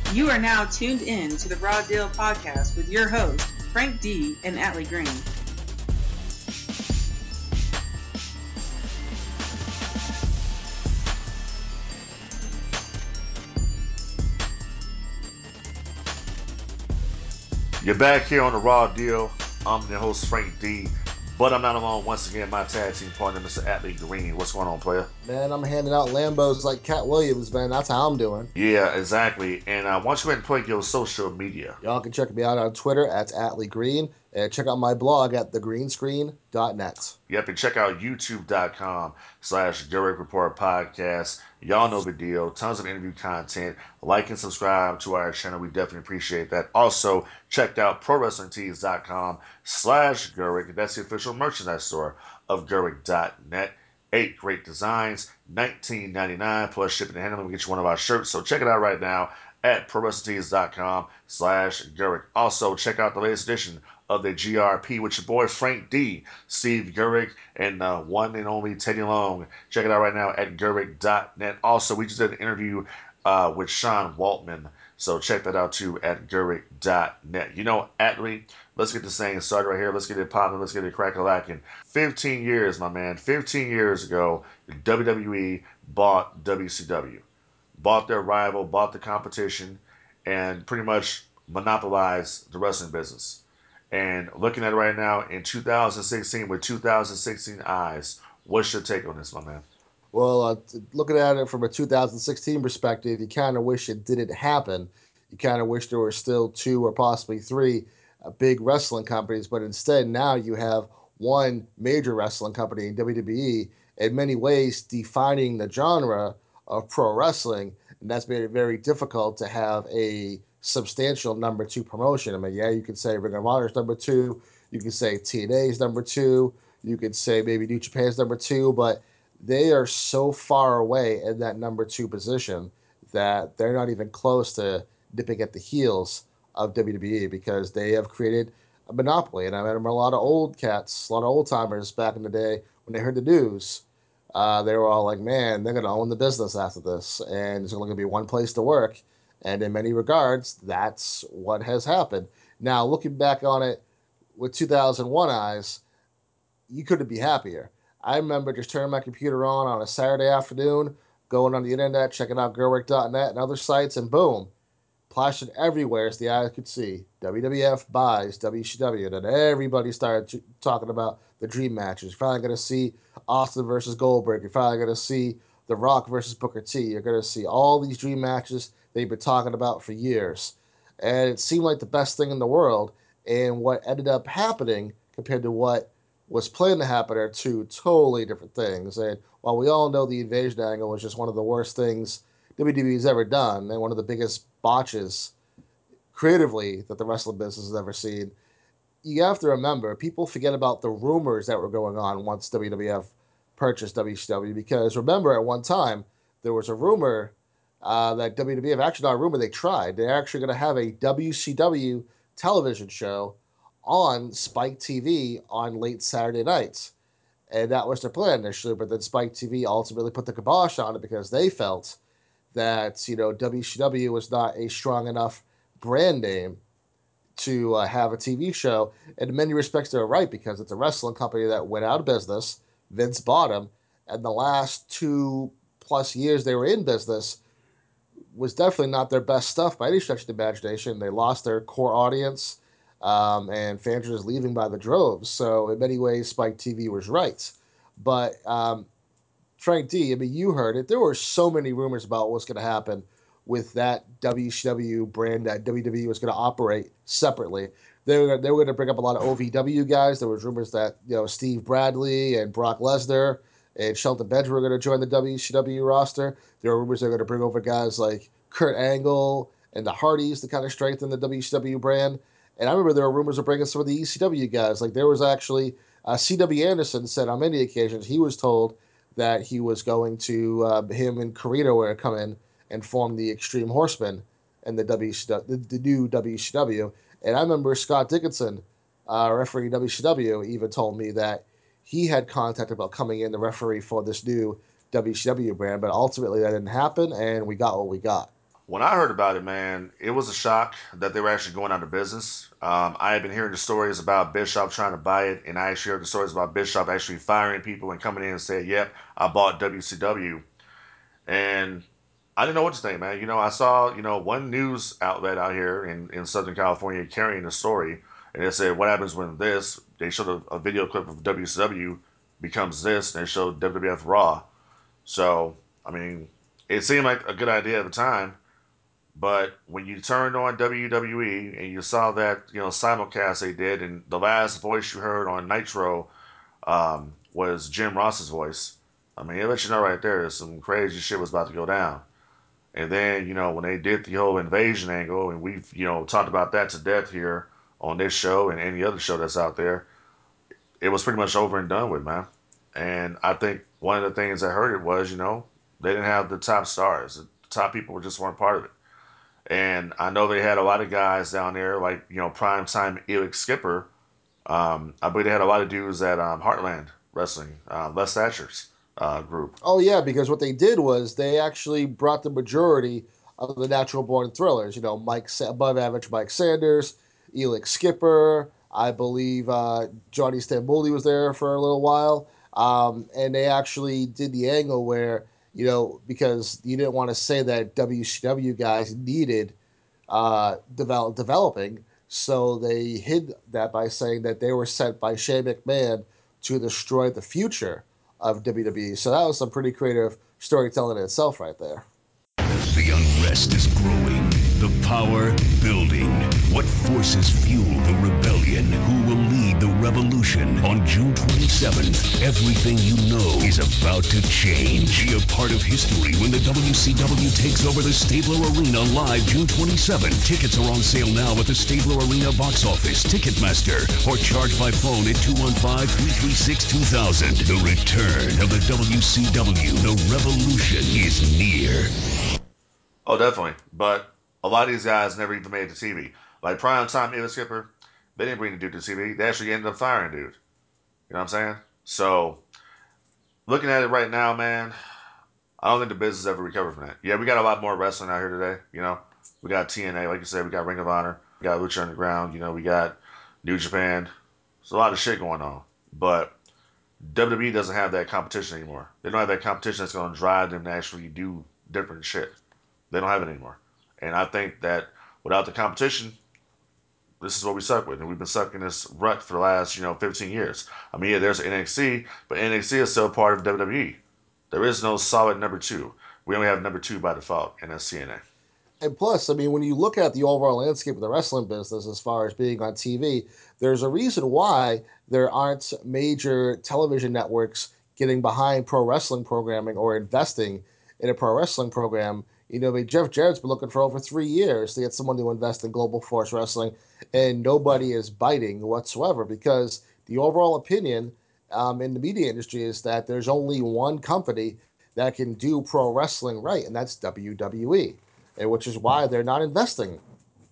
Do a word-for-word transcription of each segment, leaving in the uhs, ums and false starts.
You are now tuned in to the Raw Deal podcast with your host, Frank D. and Atlee Green. You're back here on the Raw Deal. I'm your host, Frank D. But I'm not alone. Once again, my tag team partner, Mister Atlee Green. What's going on, player? Man, I'm handing out Lambos like Cat Williams, man. That's how I'm doing. Yeah, exactly. And uh, why don't you go ahead and plug your social media? Y'all can check me out on Twitter at Atlee Green and check out my blog at the green screen dot net. Yep, and check out youtube.com slash Derek Report Podcast. Y'all know the deal. Tons of interview content. Like and subscribe to our channel. We definitely appreciate that. Also, check out ProWrestlingTees.com slash Gerrick. That's the official merchandise store of Gerrick dot net. Eight great designs, nineteen ninety-nine plus shipping and handling. We get you one of our shirts. So check it out right now at ProWrestlingTees.com slash Gerrick. Also, check out the latest edition of the G R P with your boy Frank D, Steve Gerrick, and uh, one and only Teddy Long. Check it out right now at Gerrick dot net. Also, we just did an interview uh, with Sean Waltman, so check that out too at Gerrick dot net. You know, Atlee, let's get this thing started right here. Let's get it popping. Let's get it crack-a-lacking. fifteen years, my man. fifteen years ago, W W E bought W C W. Bought their rival, bought the competition, and pretty much monopolized the wrestling business. And looking at it right now in two thousand sixteen with two thousand sixteen eyes, what's your take on this, my man? Well, uh, looking at it from a two thousand sixteen perspective, you kind of wish it didn't happen. You kind of wish there were still two or possibly three uh, big wrestling companies, but instead now you have one major wrestling company in W W E, in many ways defining the genre of pro wrestling, and that's made it very difficult to have a substantial number two promotion. I mean, yeah, you could say Ring of Honor's number two, you could say T N A's number two, you could say maybe New Japan's number two, but they are so far away in that number two position that they're not even close to dipping at the heels of W W E because they have created a monopoly. And I remember a lot of old cats, a lot of old timers back in the day when they heard the news, uh, they were all like, man, they're going to own the business after this. And there's only going to be one place to work. And in many regards, that's what has happened. Now, looking back on it with two thousand one eyes, you couldn't be happier. I remember just turning my computer on on a Saturday afternoon, going on the internet, checking out Gerwick dot net and other sites, and boom, plastered everywhere as the eye could see. W W F buys W C W, and then everybody started talking about the dream matches. You're finally going to see Austin versus Goldberg. You're finally going to see The Rock versus Booker T. You're going to see all these dream matches they've been talking about for years. And it seemed like the best thing in the world. And what ended up happening compared to what was planned to happen are two totally different things. And while we all know the invasion angle was just one of the worst things W W E's ever done and one of the biggest botches creatively that the wrestling business has ever seen, you have to remember people forget about the rumors that were going on once W W F purchased W C W because remember at one time there was a rumor uh, that W W F, actually not a rumor, they tried. They're actually going to have a W C W television show on Spike T V on late Saturday nights. And that was their plan initially, but then Spike T V ultimately put the kibosh on it because they felt that, you know, W C W was not a strong enough brand name to uh, have a T V show. And in many respects, they're right because it's a wrestling company that went out of business. Vince bought them. And the last two plus years they were in business was definitely not their best stuff by any stretch of the imagination. They lost their core audience, um, and fans were just leaving by the droves. So in many ways, Spike T V was right. But um, Frank D, I mean, you heard it. There were so many rumors about what's going to happen with that W C W brand that W W E was going to operate separately. They were they were going to bring up a lot of O V W guys. There was rumors that you know Steve Bradley and Brock Lesnar and Shelton Bench were going to join the W C W roster. There were rumors they were going to bring over guys like Kurt Angle and the Hardys to kind of strengthen the W C W brand. And I remember there were rumors of bringing some of the E C W guys. Like there was actually uh, C W Anderson said on many occasions he was told that he was going to uh, him and Carino were come in and form the Extreme Horsemen and the W C W, the, the new W C W. And I remember Scott Dickinson, uh, referee W C W, even told me that he had contact about coming in the referee for this new W C W brand, but ultimately that didn't happen, and we got what we got. When I heard about it, man, it was a shock that they were actually going out of business. Um, I had been hearing the stories about Bischoff trying to buy it, and I actually heard the stories about Bischoff actually firing people and coming in and saying, "Yep, I bought W C W." And I didn't know what to think, man. You know, I saw, you know, one news outlet out here in, in Southern California carrying the story, and they said, what happens when this? They showed a, a video clip of W C W becomes this, and they showed W W F Raw. So, I mean, it seemed like a good idea at the time, but when you turned on W W E and you saw that, you know, simulcast they did, and the last voice you heard on Nitro um, was Jim Ross's voice, I mean, it lets you know right there that some crazy shit was about to go down. And then, you know, when they did the whole invasion angle, and we've, you know, talked about that to death here on this show and any other show that's out there, it was pretty much over and done with, man. And I think one of the things that hurt it was, you know, they didn't have the top stars. The top people just weren't part of it. And I know they had a lot of guys down there, like, you know, primetime Elix Skipper. Um, I believe they had a lot of dudes at um, Heartland Wrestling, uh, Les Thatcher's uh, group. Oh yeah, because what they did was they actually brought the majority of the natural born thrillers. You know, Mike above average Mike Sanders, Elix Skipper. I believe uh, Johnny Stamboli was there for a little while, um, and they actually did the angle where you know because you didn't want to say that W C W guys needed uh, develop, developing. So they hid that by saying that they were sent by Shane McMahon to destroy the future of W W E. So that was some pretty creative storytelling in itself, right there. The unrest is growing, the power building. What forces fuel the rebellion? Who will lead the revolution? On June twenty-seventh, everything you know is about to change. Be a part of history when the W C W takes over the Stabler Arena live June twenty-seventh. Tickets are on sale now at the Stabler Arena box office, Ticketmaster, or charge by phone at two one five, three three six, two thousand. The return of the W C W. The revolution is near. Oh, definitely. But a lot of these guys never even made it to T V. Like Prime Time Elix Skipper, they didn't bring the dude to T V. They actually ended up firing dude. You know what I'm saying? So looking at it right now, man, I don't think the business ever recovered from that. Yeah, we got a lot more wrestling out here today. You know, we got T N A, like you said, we got Ring of Honor, we got Lucha Underground. You know, we got New Japan. There's a lot of shit going on, but W W E doesn't have that competition anymore. They don't have that competition that's going to drive them to actually do different shit. They don't have it anymore, and I think that without the competition, this is what we suck with, and we've been stuck in this rut for the last, you know, fifteen years. I mean, yeah, there's N X T, but N X T is still part of W W E. There is no solid number two. We only have number two by default, and that's T N A. And plus, I mean, when you look at the overall landscape of the wrestling business as far as being on T V, there's a reason why there aren't major television networks getting behind pro wrestling programming or investing in a pro wrestling program. You know, I mean, Jeff Jarrett's been looking for over three years to get someone to invest in Global Force Wrestling, and nobody is biting whatsoever because the overall opinion um, in the media industry is that there's only one company that can do pro wrestling right, and that's W W E, and which is why they're not investing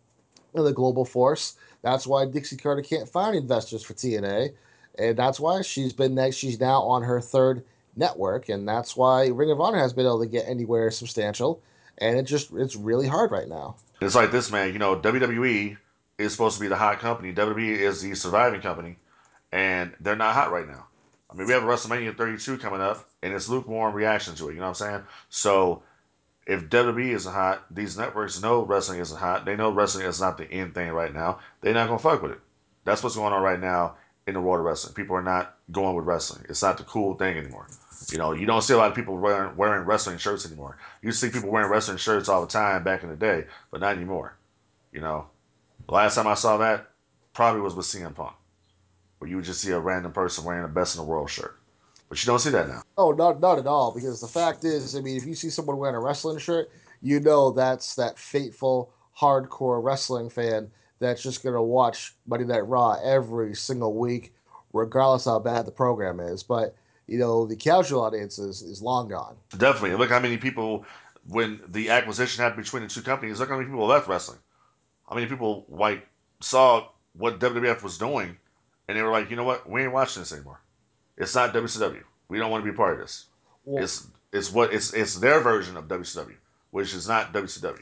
in the global force. That's why Dixie Carter can't find investors for T N A, and that's why she's been next. She's now on her third network, and that's why Ring of Honor has been able to get anywhere substantial. And it just it's really hard right now. It's like this, man. You know, W W E is supposed to be the hot company. W W E is the surviving company, and they're not hot right now. I mean, we have WrestleMania thirty-two coming up, and it's lukewarm reaction to it. You know what I'm saying? So if W W E isn't hot, these networks know wrestling isn't hot. They know wrestling is not the end thing right now. They're not gonna fuck with it. That's what's going on right now in the world of wrestling. People are not going with wrestling. It's not the cool thing anymore. You know, you don't see a lot of people wearing, wearing wrestling shirts anymore. You see people wearing wrestling shirts all the time back in the day, but not anymore. You know, the last time I saw that probably was with C M Punk, where you would just see a random person wearing a best in the world shirt. But you don't see that now. Oh, not not at all. Because the fact is, I mean, if you see someone wearing a wrestling shirt, you know that's that fateful hardcore wrestling fan that's just gonna watch Monday Night Raw every single week, regardless how bad the program is. But you know, the casual audience is, is long gone. Definitely. Look how many people, when the acquisition happened between the two companies, look how many people left wrestling. How many people like saw what W W F was doing, and they were like, you know what, we ain't watching this anymore. It's not W C W. We don't want to be a part of this. Well, It's it's what it's it's their version of W C W, which is not W C W.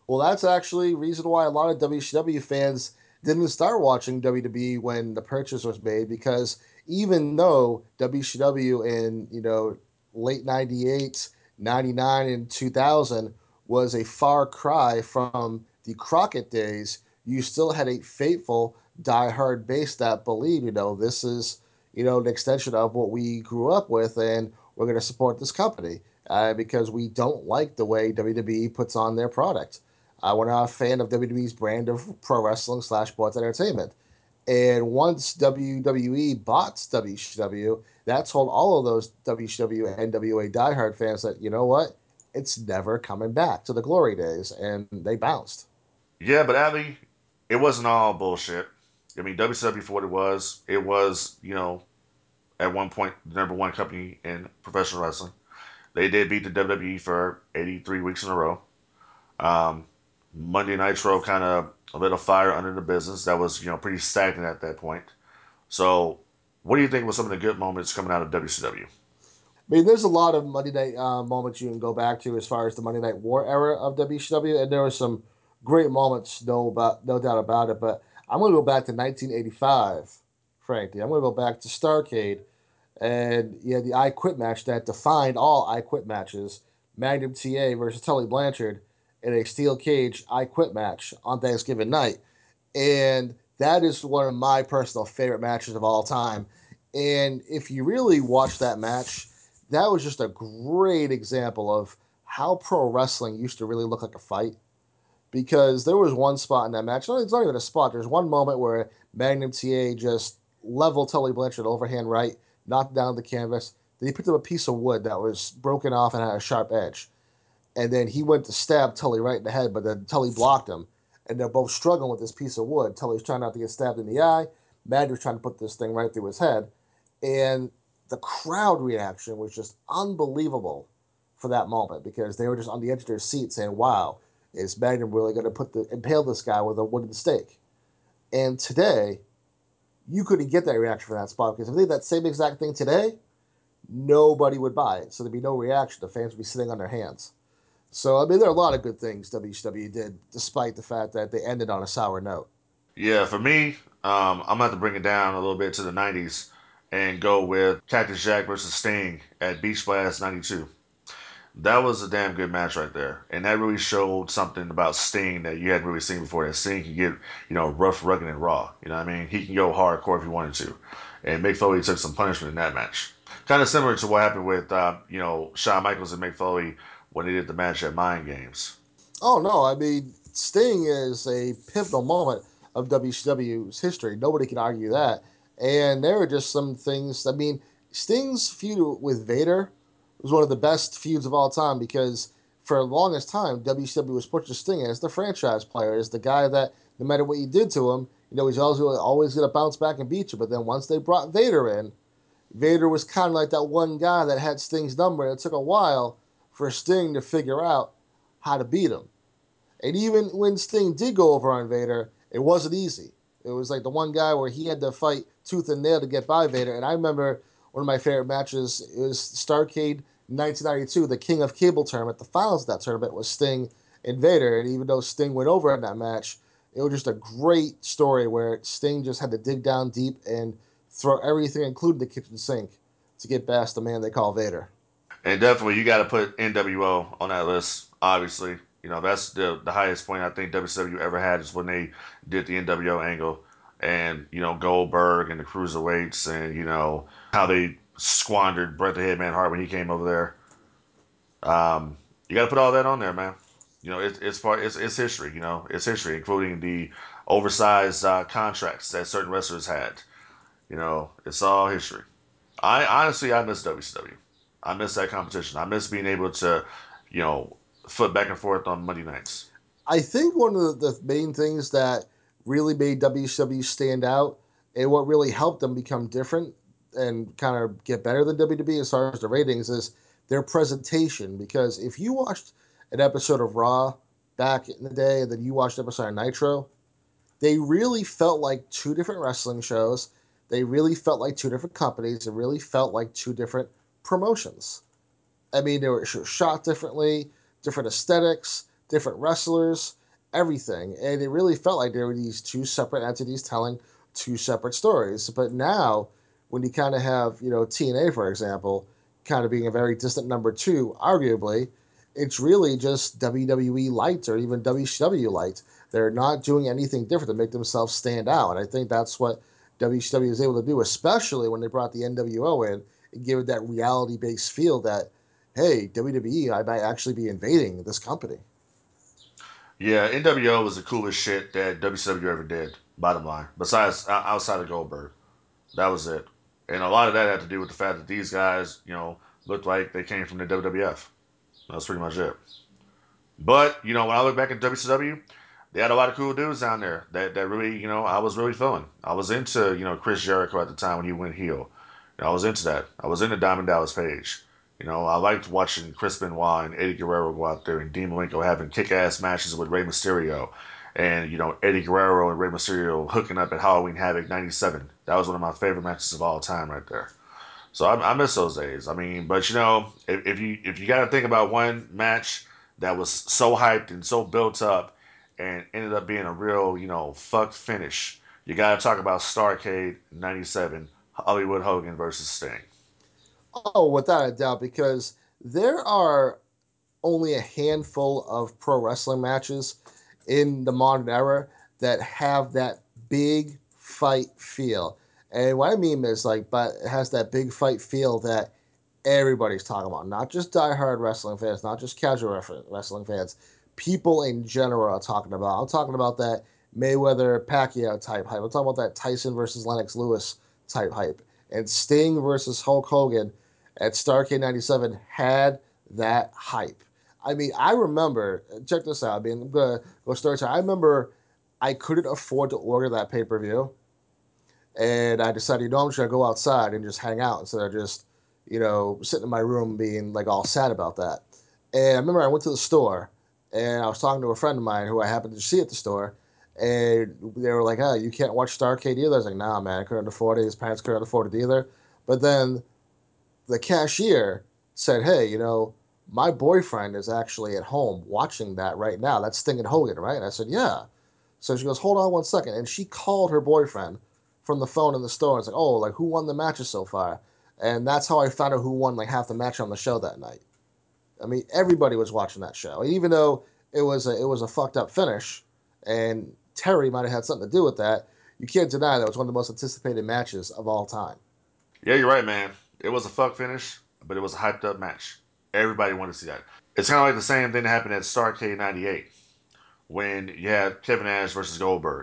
Well, that's actually reason why a lot of W C W fans didn't start watching W W E when the purchase was made, because even though W C W in, you know, late ninety-eight, ninety-nine, and two thousand was a far cry from the Crockett days, you still had a faithful diehard base that believed, you know, this is, you know, an extension of what we grew up with, and we're going to support this company uh, because we don't like the way W W E puts on their product. Uh, we're not a fan of W W E's brand of pro wrestling slash sports entertainment. And once W W E bought W C W, that told all of those W C W and N W A diehard fans that, you know what, it's never coming back to the glory days, and they bounced. Yeah, but Ali, it wasn't all bullshit. I mean, W C W for what it was, it was, you know, at one point the number one company in professional wrestling. They did beat the W W E for eighty-three weeks in a row. Um, Monday Nitro kind of lit a fire under the business that was, you know, pretty stagnant at that point. So, what do you think was some of the good moments coming out of W C W? I mean, there's a lot of Monday Night uh, moments you can go back to as far as the Monday Night War era of W C W, and there were some great moments, no about no doubt about it. But I'm going to go back to nineteen eighty-five, frankly. I'm going to go back to Starcade, and you had the I Quit match that defined all I Quit matches: Magnum T A versus Tully Blanchard in a steel cage I Quit match on Thanksgiving night, and that is one of my personal favorite matches of all time. And if you really watch that match, that was just a great example of how pro wrestling used to really look like a fight. Because there was one spot in that match, no, it's not even a spot, there's one moment where Magnum T A just leveled Tully Blanchard overhand right, knocked down the canvas. Then he picked up a piece of wood that was broken off and had a sharp edge, and then he went to stab Tully right in the head, but then Tully blocked him, and they're both struggling with this piece of wood. Tully's trying not to get stabbed in the eye. Magnum's trying to put this thing right through his head, and the crowd reaction was just unbelievable for that moment because they were just on the edge of their seat saying, "Wow, is Magnum really going to put the impale this guy with a wooden stake?" And today, you couldn't get that reaction from that spot because if they did that same exact thing today, nobody would buy it. So there'd be no reaction. The fans would be sitting on their hands. So, I mean, there are a lot of good things W C W did, despite the fact that they ended on a sour note. Yeah, for me, um, I'm going to have to bring it down a little bit to the nineties and go with Cactus Jack versus Sting at Beach Blast ninety-two. That was a damn good match right there. And that really showed something about Sting that you hadn't really seen before. That Sting can get, you know, rough, rugged, and raw. You know what I mean? He can go hardcore if he wanted to. And Mick Foley took some punishment in that match. Kind of similar to what happened with, uh, you know, Shawn Michaels and Mick Foley when they did the match at Mind Games. Oh, no, I mean, Sting is a pivotal moment of W C W's history. Nobody can argue that. And there are just some things. I mean, Sting's feud with Vader was one of the best feuds of all time because for the longest time, W C W was pushing Sting as the franchise player, as the guy that no matter what you did to him, you know, he's always, always going to bounce back and beat you. But then once they brought Vader in, Vader was kind of like that one guy that had Sting's number, and it took a while for Sting to figure out how to beat him. And even when Sting did go over on Vader, it wasn't easy. It was like the one guy where he had to fight tooth and nail to get by Vader. And I remember one of my favorite matches it was Starcade nineteen ninety-two, the King of Cable tournament. The finals of that tournament was Sting and Vader. And even though Sting went over in that match, it was just a great story where Sting just had to dig down deep and throw everything, including the kitchen sink, to get past the man they call Vader. And definitely, you got to put N W O on that list. Obviously, you know that's the the highest point I think W C W ever had is when they did the N W O angle, and you know Goldberg and the cruiserweights, and you know how they squandered Bret the Hitman Hart when he came over there. Um, you got to put all that on there, man. You know, it's it's part it's, it's history. You know, it's history, including the oversized uh, contracts that certain wrestlers had. You know, it's all history. I honestly I miss W C W. I miss that competition. I miss being able to, you know, flip back and forth on Monday nights. I think one of the, the main things that really made W C W stand out and what really helped them become different and kind of get better than W W E as far as the ratings is their presentation. Because if you watched an episode of Raw back in the day and then you watched an episode of Nitro, they really felt like two different wrestling shows. They really felt like two different companies. It really felt like two different promotions. I mean, they were shot differently, different aesthetics, different wrestlers. everything. And it really felt like there were these two separate entities telling two separate stories. But now, when you kind of have, you know, T N A, for example, kind of being a very distant number two, arguably, it's really just W W E light or even W C W light. They're not doing anything different to make themselves stand out. And I think that's what W C W is able to do, especially when they brought the N W O in and gave it that reality based feel that, hey, W W E, I might actually be invading this company. Yeah, N W O was the coolest shit that W C W ever did. Bottom line, besides outside of Goldberg, that was it. And a lot of that had to do with the fact that these guys, you know, looked like they came from the W W F. That's pretty much it. But you know, when I look back at W C W, they had a lot of cool dudes down there that, that really, you know, I was really feeling. I was into, you know, Chris Jericho at the time when he went heel. You know, I was into that. I was into Diamond Dallas Page. You know, I liked watching Chris Benoit and Eddie Guerrero go out there and Dean Malenko having kick-ass matches with Rey Mysterio. And, you know, Eddie Guerrero and Rey Mysterio hooking up at Halloween Havoc ninety-seven. That was one of my favorite matches of all time right there. So I, I miss those days. I mean, but you know, if, if you if you got to think about one match that was so hyped and so built up and ended up being a real, you know, fucked finish, you got to talk about Starcade ninety-seven, Hollywood Hogan versus Sting. Oh, without a doubt, because there are only a handful of pro wrestling matches in the modern era that have that big fight feel. And what I mean is like, but it has that big fight feel that everybody's talking about, not just diehard wrestling fans, not just casual wrestling fans. People in general are talking about. I'm talking about that Mayweather Pacquiao type hype. I'm talking about that Tyson versus Lennox Lewis type hype. And Sting versus Hulk Hogan at Starrcade ninety-seven had that hype. I mean, I remember, check this out. I mean, I'm going to go story time. I remember I couldn't afford to order that pay per view. And I decided, you know, I'm just going to go outside and just hang out instead of just, you know, sitting in my room being like all sad about that. And I remember I went to the store and I was talking to a friend of mine who I happened to see at the store. And they were like, oh, you can't watch Starrcade either? I was like, nah, man, I couldn't afford it. His parents couldn't afford it either. But then the cashier said, hey, you know, my boyfriend is actually at home watching that right now. That's Sting and Hogan, right? And I said, yeah. So she goes, hold on one second. And she called her boyfriend from the phone in the store and said, oh, like, who won the matches so far? And that's how I found out who won, like, half the match on the show that night. I mean, everybody was watching that show. And even though it was a, it was a fucked up finish, and Terry might have had something to do with that, you can't deny that it was one of the most anticipated matches of all time. Yeah, you're right, man. It was a fuck finish, but it was a hyped up match. Everybody wanted to see that. It's kind of like the same thing that happened at Starrcade ninety-eight when you had Kevin Nash versus Goldberg.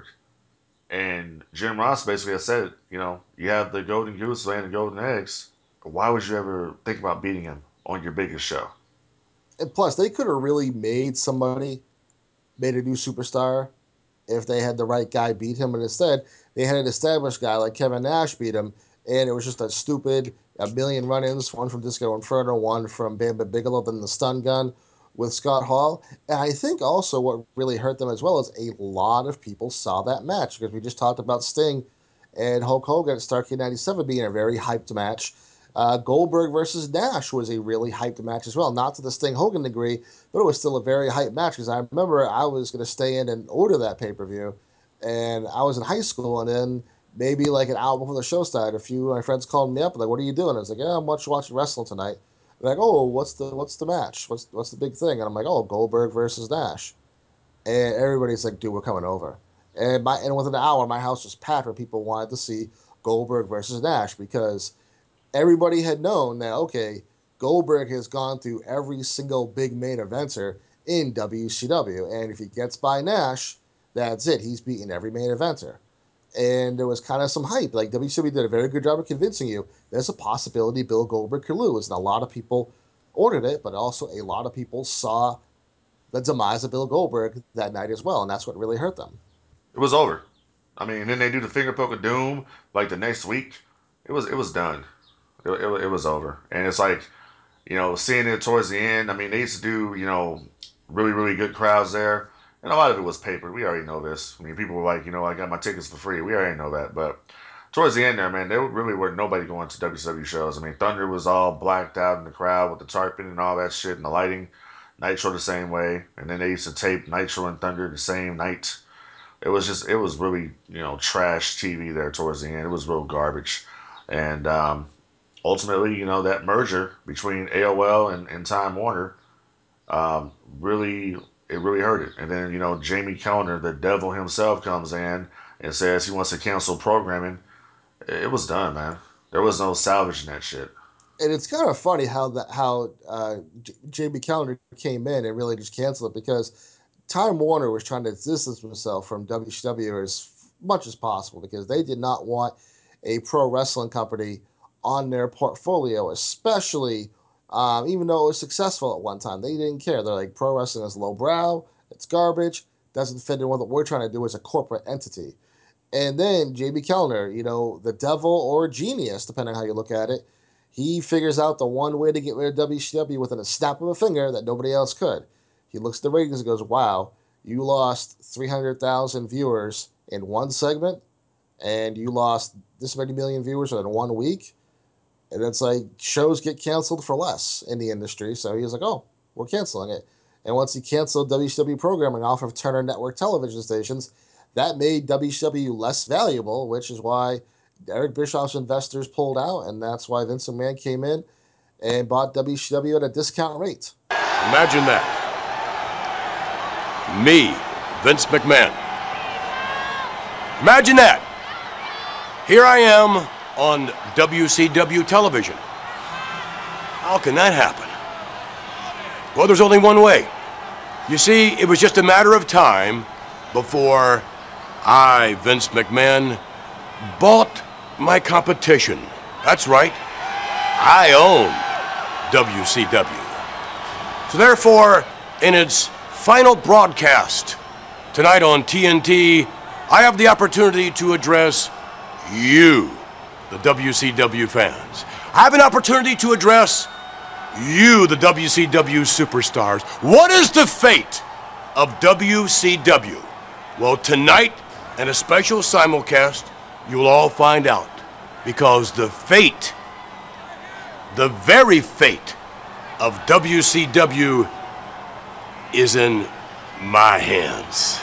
And Jim Ross basically has said, you know, you have the golden goose laying the golden eggs. Why would you ever think about beating him on your biggest show? And plus, they could have really made somebody, made a new superstar if they had the right guy beat him. And instead, they had an established guy like Kevin Nash beat him. And it was just a stupid, a million run ins, one from Disco Inferno, one from Bam Bam Bigelow, then the stun gun with Scott Hall. And I think also what really hurt them as well is a lot of people saw that match because we just talked about Sting and Hulk Hogan at Starrcade ninety-seven being a very hyped match. Uh, Goldberg versus Nash was a really hyped match as well. Not to the Sting Hogan degree, but it was still a very hyped match because I remember I was going to stay in and order that pay per view. And I was in high school, and then maybe like an hour before the show started, a few of my friends called me up and like, "What are you doing?" I was like, "Yeah, I'm watching watching wrestling tonight." They're like, "Oh, what's the what's the match? What's what's the big thing?" And I'm like, "Oh, Goldberg versus Nash." And everybody's like, "Dude, we're coming over." And my and within an hour, my house was packed where people wanted to see Goldberg versus Nash because everybody had known that okay, Goldberg has gone through every single big main eventer in W C W, and if he gets by Nash, that's it. He's beaten every main eventer. And there was kind of some hype. Like W C W did a very good job of convincing you there's a possibility Bill Goldberg could lose, and a lot of people ordered it, but also a lot of people saw the demise of Bill Goldberg that night as well, and that's what really hurt them. It was over. I mean, and then they do the finger poke of doom like the next week. It was it was done. It, it, it was over. And it's like, you know, seeing it towards the end. I mean, they used to do, you know, really really good crowds there, and a lot of it was paper. We already know this. I mean, people were like, you know, I got my tickets for free. We already know that, but towards the end there, man, there really were nobody going to W C W shows. I mean, Thunder was all blacked out in the crowd with the tarpon and all that shit and the lighting. Nitro the same way, and then they used to tape Nitro and Thunder the same night. It was just, it was really, you know, trash T V there towards the end. It was real garbage. And um, ultimately, you know, that merger between A O L and, and Time Warner um, really, it really hurt it. And then, you know, Jamie Kellner, the devil himself, comes in and says he wants to cancel programming. It was done, man. There was no salvaging that shit. And it's kind of funny how that how uh, J- Jamie Calendar came in and really just canceled it because Time Warner was trying to distance himself from W C W as much as possible because they did not want a pro wrestling company on their portfolio, especially um, even though it was successful at one time. They didn't care. They're like, pro wrestling is lowbrow, it's garbage, doesn't fit in with what we're trying to do as a corporate entity. And then Jamie Kellner, you know, the devil or genius, depending on how you look at it, he figures out the one way to get rid of W C W within a snap of a finger that nobody else could. He looks at the ratings and goes, wow, you lost three hundred thousand viewers in one segment, and you lost this many million viewers in one week. And it's like shows get canceled for less in the industry. So he was like, oh, we're canceling it. And once he canceled W C W programming off of Turner Network television stations, that made W C W less valuable, which is why Eric Bischoff's investors pulled out. And that's why Vince McMahon came in and bought W C W at a discount rate. Imagine that. Me, Vince McMahon. Imagine that. Here I am on W C W television. How can that happen? Well, there's only one way. You see, it was just a matter of time before I, Vince McMahon, bought my competition. That's right. I own W C W. So therefore, in its final broadcast tonight on T N T, I have the opportunity to address you, the W C W fans. I have an opportunity to address you, the W C W superstars. What is the fate of W C W? Well, tonight, in a special simulcast, you'll all find out. Because the fate, the very fate of W C W is in my hands.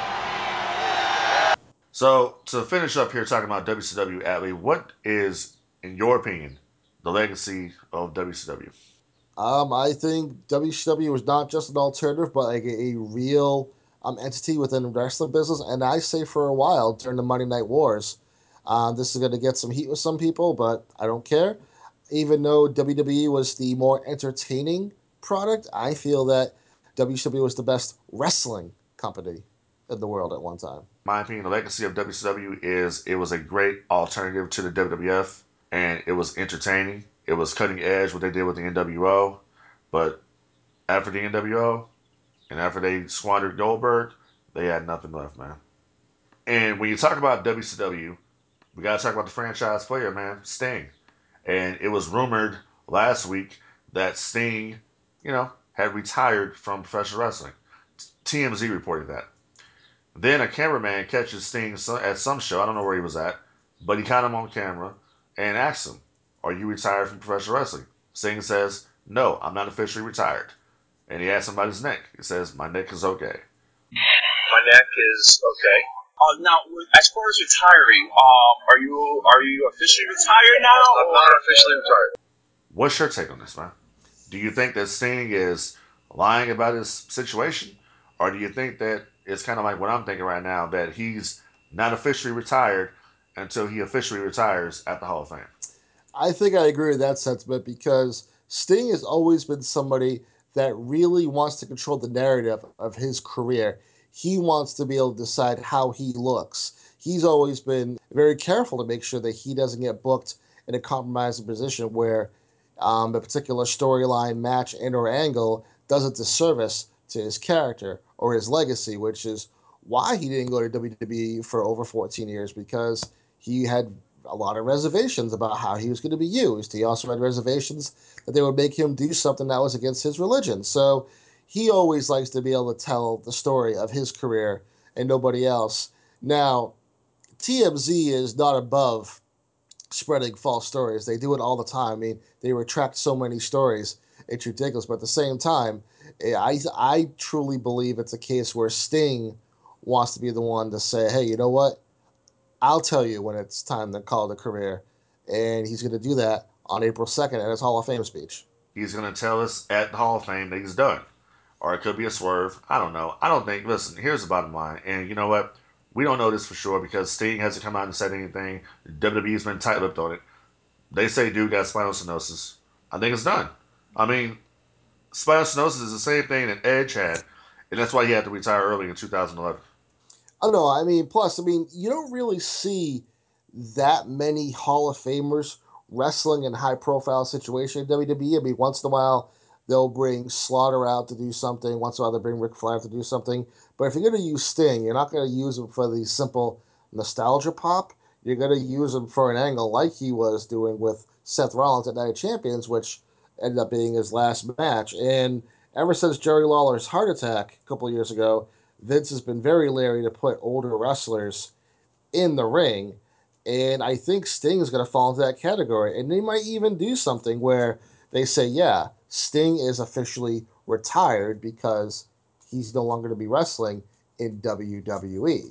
So to finish up here talking about W C W, Atlee, what is, in your opinion, the legacy of W C W? Um, I think W C W was not just an alternative, but like a, a real um, entity within the wrestling business. And I say for a while during the Monday Night Wars, um, this is going to get some heat with some people, but I don't care. Even though W W E was the more entertaining product, I feel that W C W was the best wrestling company in the world at one time. My opinion, the legacy of W C W is it was a great alternative to the W W F, and it was entertaining. It was cutting edge what they did with the N W O, but after the N W O and after they squandered Goldberg, they had nothing left, man. And when you talk about W C W, we got to talk about the franchise player, man, Sting. And it was rumored last week that Sting, you know, had retired from professional wrestling. T M Z reported that. Then a cameraman catches Sting at some show. I don't know where he was at, but he caught him on camera and asked him, "Are you retired from professional wrestling?" Sting says, "No, I'm not officially retired." And he asks him about his neck. He says, "My neck is okay." My neck is okay. Uh, now, as far as retiring, um, are you are you officially retired now? I'm not officially retired. What's your take on this, man? Do you think that Sting is lying about his situation? Or do you think that it's kind of like what I'm thinking right now, that he's not officially retired until he officially retires at the Hall of Fame? I think I agree with that sentiment because Sting has always been somebody that really wants to control the narrative of his career. He wants to be able to decide how he looks. He's always been very careful to make sure that he doesn't get booked in a compromising position where um, a particular storyline, match, and or angle does a disservice to his character or his legacy, which is why he didn't go to W W E for over fourteen years because he had a lot of reservations about how he was going to be used. He also had reservations that they would make him do something that was against his religion. So he always likes to be able to tell the story of his career and nobody else. Now, T M Z is not above spreading false stories. They do it all the time. I mean, they retract so many stories. it's ridiculous. But at the same time, eh, I I truly believe it's a case where Sting wants to be the one to say, hey, you know what? I'll tell you when it's time to call it a career, and he's going to do that on April second at his Hall of Fame speech. He's going to tell us at the Hall of Fame that he's done. Or it could be a swerve. I don't know. I don't think, listen, here's the bottom line. And you know what? We don't know this for sure because Sting hasn't come out and said anything. W W E's been tight lipped on it. They say dude got spinal stenosis. I think it's done. I mean, spinal stenosis is the same thing that Edge had, and that's why he had to retire early in two thousand eleven. I don't know. I mean, plus, I mean, you don't really see that many Hall of Famers wrestling in high profile situation in W W E. I mean, once in a while they'll bring Slaughter out to do something. Once in a while they'll bring Ric Flair to do something. But if you're going to use Sting, you're not going to use him for the simple nostalgia pop. You're going to use him for an angle like he was doing with Seth Rollins at Night of Champions, which ended up being his last match. And ever since Jerry Lawler's heart attack a couple of years ago, Vince has been very leery to put older wrestlers in the ring. And I think Sting is going to fall into that category. And they might even do something where they say, yeah, Sting is officially retired because he's no longer to be wrestling in W W E.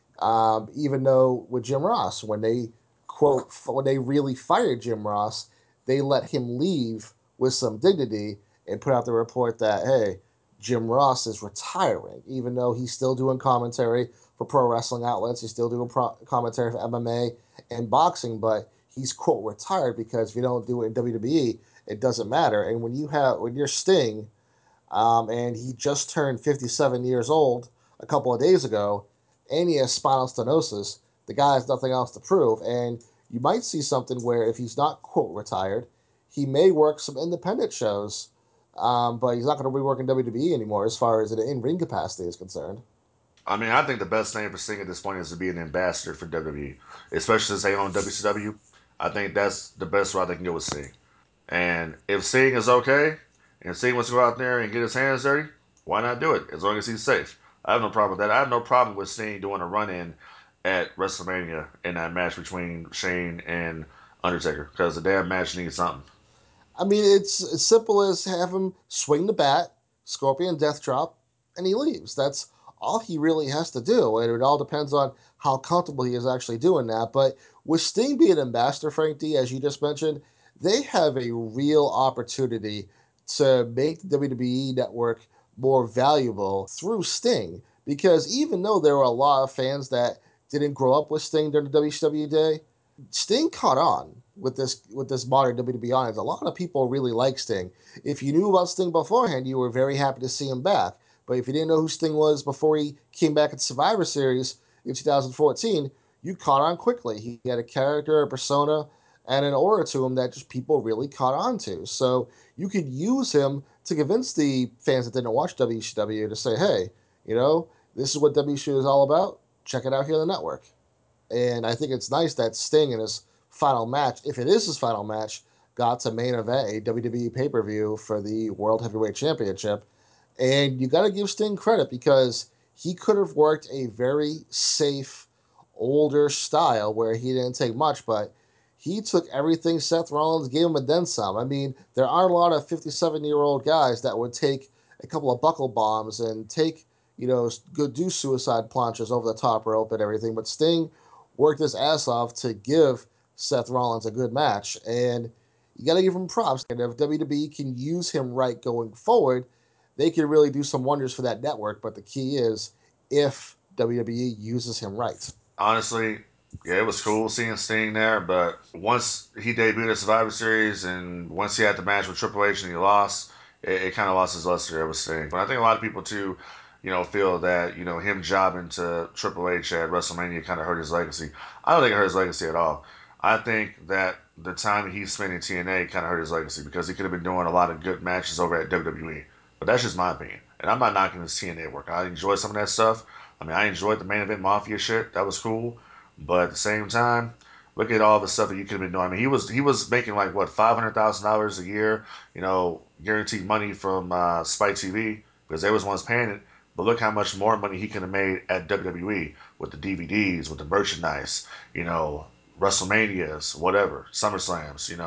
Um, even though with Jim Ross, when they quote, when they really fired Jim Ross, they let him leave with some dignity and put out the report that, hey, Jim Ross is retiring, even though he's still doing commentary for pro wrestling outlets. He's still doing pro- commentary for M M A and boxing, but he's quote retired because if you don't do it in W W E, it doesn't matter. And when you have when you're Sting, um, and he just turned fifty-seven years old a couple of days ago, and he has spinal stenosis, the guy has nothing else to prove. And you might see something where if he's not quote retired, he may work some independent shows, um, but he's not going to be working W W E anymore as far as an in-ring capacity is concerned. I mean, I think the best thing for Sting at this point is to be an ambassador for W W E, especially since they own W C W. I think that's the best route they can go with Sting. And if Sting is okay, and Sting wants to go out there and get his hands dirty, why not do it? As long as he's safe. I have no problem with that. I have no problem with Sting doing a run in at WrestleMania in that match between Shane and Undertaker because the damn match needs something. I mean, it's as simple as have him swing the bat, Scorpion Death Drop, and he leaves. That's all he really has to do. And it all depends on how comfortable he is actually doing that. But with Sting being ambassador, Frank D, as you just mentioned, they have a real opportunity to make the W W E network more valuable through Sting. Because even though there were a lot of fans that didn't grow up with Sting during the W C W day, Sting caught on with this with this modern W W E audience. A lot of people really like Sting. If you knew about Sting beforehand, you were very happy to see him back. But if you didn't know who Sting was before he came back at Survivor Series in two thousand fourteen, you caught on quickly. He had a character, a persona, and an aura to him that just people really caught on to. So you could use him to convince the fans that didn't watch W C W to say, hey, you know, this is what W C W is all about. Check it out here on the network. And I think it's nice that Sting in his final match, if it is his final match, got to main event a W W E pay per view for the World Heavyweight Championship. And you got to give Sting credit because he could have worked a very safe, older style where he didn't take much, but he took everything Seth Rollins gave him and then some. I mean, there aren't a lot of fifty-seven year old guys that would take a couple of buckle bombs and take, you know, go do suicide planches over the top rope and everything. But Sting worked his ass off to give Seth Rollins a good match. And you got to give him props. And if W W E can use him right going forward, they can really do some wonders for that network. But the key is if W W E uses him right. Honestly, yeah, it was cool seeing Sting there, but once he debuted at Survivor Series and once he had the match with Triple H and he lost, it, it kind of lost his luster there with Sting. But I think a lot of people too, you know, feel that, you know, him jobbing to Triple H at WrestleMania kind of hurt his legacy. I don't think it hurt his legacy at all. I think that the time he spent in T N A kind of hurt his legacy because he could have been doing a lot of good matches over at W W E. But that's just my opinion. And I'm not knocking his T N A work. I enjoy some of that stuff. I mean, I enjoyed the main event Mafia shit. That was cool. But at the same time, look at all the stuff that you could have been doing. I mean, he was he was making like what five hundred thousand dollars a year, you know, guaranteed money from uh, Spike T V because they was ones paying it. But look how much more money he could have made at W W E with the D V Ds, with the merchandise, you know, WrestleManias, whatever, SummerSlams, you know.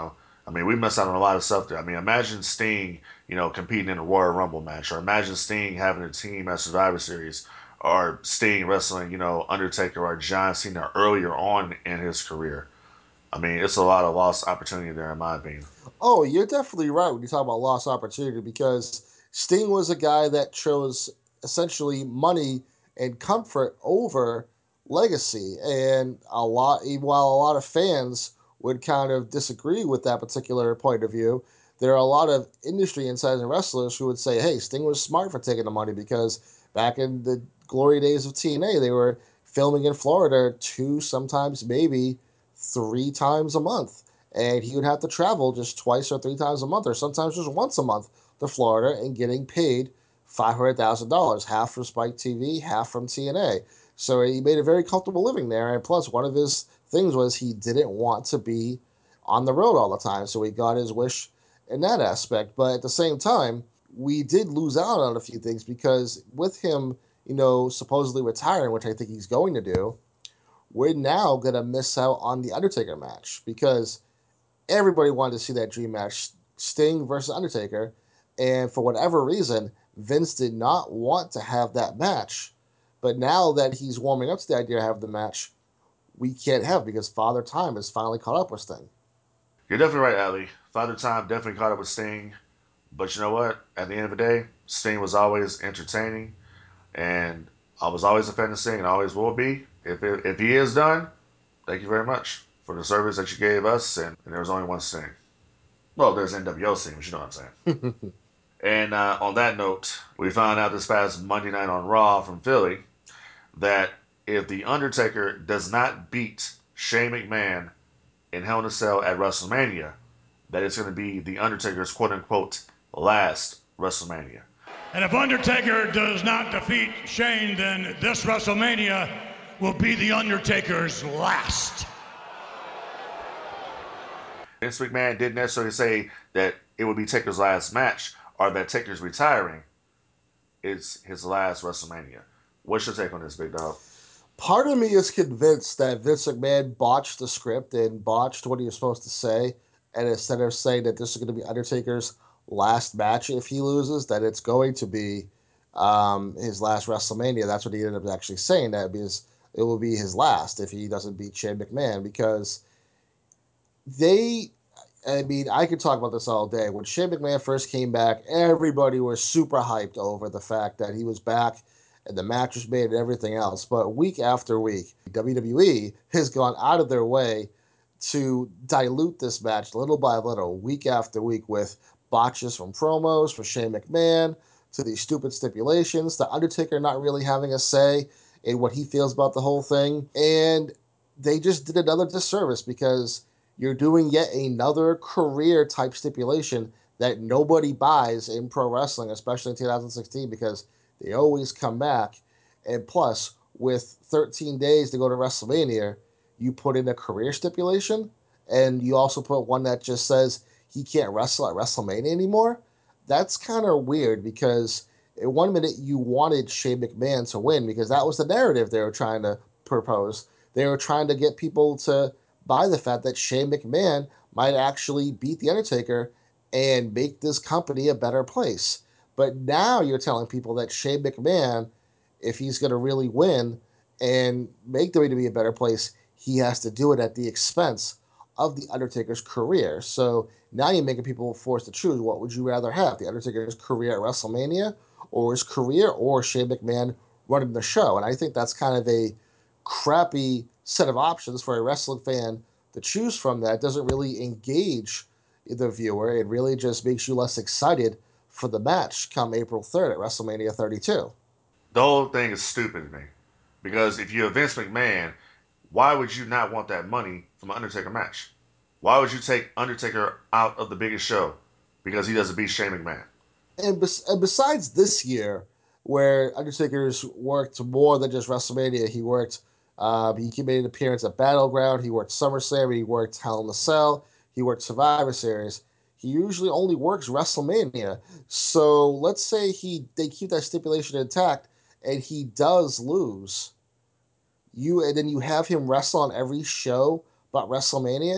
I mean, we missed out on a lot of stuff there. I mean, imagine Sting, you know, competing in a Royal Rumble match, or imagine Sting having a team at Survivor Series, or Sting wrestling, you know, Undertaker or John Cena earlier on in his career. I mean, it's a lot of lost opportunity there, in my opinion. Oh, you're definitely right when you talk about lost opportunity because Sting was a guy that chose essentially money and comfort over legacy. And a lot, while a lot of fans would kind of disagree with that particular point of view, there are a lot of industry insiders and wrestlers who would say, hey, Sting was smart for taking the money because back in the glory days of T N A, they were filming in Florida two, sometimes maybe three times a month, and he would have to travel just twice or three times a month, or sometimes just once a month to Florida and getting paid five hundred thousand dollars, half from Spike T V, half from T N A. So he made a very comfortable living there. And plus, one of his things was he didn't want to be on the road all the time. So he got his wish in that aspect. But at the same time, we did lose out on a few things because with him, you know, supposedly retiring, which I think he's going to do, we're now going to miss out on the Undertaker match because everybody wanted to see that dream match, Sting versus Undertaker, and for whatever reason, Vince did not want to have that match. But now that he's warming up to the idea of having the match, we can't have it because Father Time has finally caught up with Sting. You're definitely right, Ali. Father Time definitely caught up with Sting. But you know what? At the end of the day, Sting was always entertaining. And I was always a fan of Sting and always will be. If, it, if he is done, thank you very much for the service that you gave us. And, and there was only one Sting. Well, there's N W O Sting, but you know what I'm saying. And uh, on that note, we found out this past Monday night on Raw from Philly that if The Undertaker does not beat Shane McMahon in Hell in a Cell at WrestleMania, that it's going to be The Undertaker's quote unquote last WrestleMania. And if Undertaker does not defeat Shane, then this WrestleMania will be The Undertaker's last. Vince McMahon didn't necessarily say that it would be Taker's last match or that Taker's retiring. It's his last WrestleMania. What's your take on this, big dog? Part of me is convinced that Vince McMahon botched the script and botched what he was supposed to say. And instead of saying that this is going to be Undertaker's last match if he loses, that it's going to be um, his last WrestleMania. That's what he ended up actually saying. That because it will be his last if he doesn't beat Shane McMahon. Because they, I mean, I could talk about this all day. When Shane McMahon first came back, everybody was super hyped over the fact that he was back and the match was made and everything else. But week after week, W W E has gone out of their way to dilute this match little by little, week after week, with botches from promos for Shane McMahon to these stupid stipulations, to Undertaker not really having a say in what he feels about the whole thing. And they just did another disservice because you're doing yet another career type stipulation that nobody buys in pro wrestling, especially in two thousand sixteen, because they always come back. And plus, with thirteen days to go to WrestleMania, you put in a career stipulation, and you also put one that just says he can't wrestle at WrestleMania anymore. That's kind of weird because in one minute you wanted Shane McMahon to win because that was the narrative they were trying to propose. They were trying to get people to buy the fact that Shane McMahon might actually beat The Undertaker and make this company a better place. But now you're telling people that Shane McMahon, if he's going to really win and make W W E a better place, he has to do it at the expense of The Undertaker's career. So now you're making people forced to choose. What would you rather have? The Undertaker's career at WrestleMania or his career or Shane McMahon running the show? And I think that's kind of a crappy set of options for a wrestling fan to choose from that doesn't really engage the viewer. It really just makes you less excited for the match come April third at WrestleMania thirty-two. The whole thing is stupid to me. Because if you're Vince McMahon, why would you not want that money from an Undertaker match? Why would you take Undertaker out of the biggest show? Because he doesn't beat Shane McMahon. And, bes- and besides this year, where Undertaker's worked more than just WrestleMania, he worked, uh, he made an appearance at Battleground, he worked SummerSlam, he worked Hell in a Cell, he worked Survivor Series. He usually only works WrestleMania. So let's say he they keep that stipulation intact and he does lose. You and then you have him wrestle on every show but WrestleMania.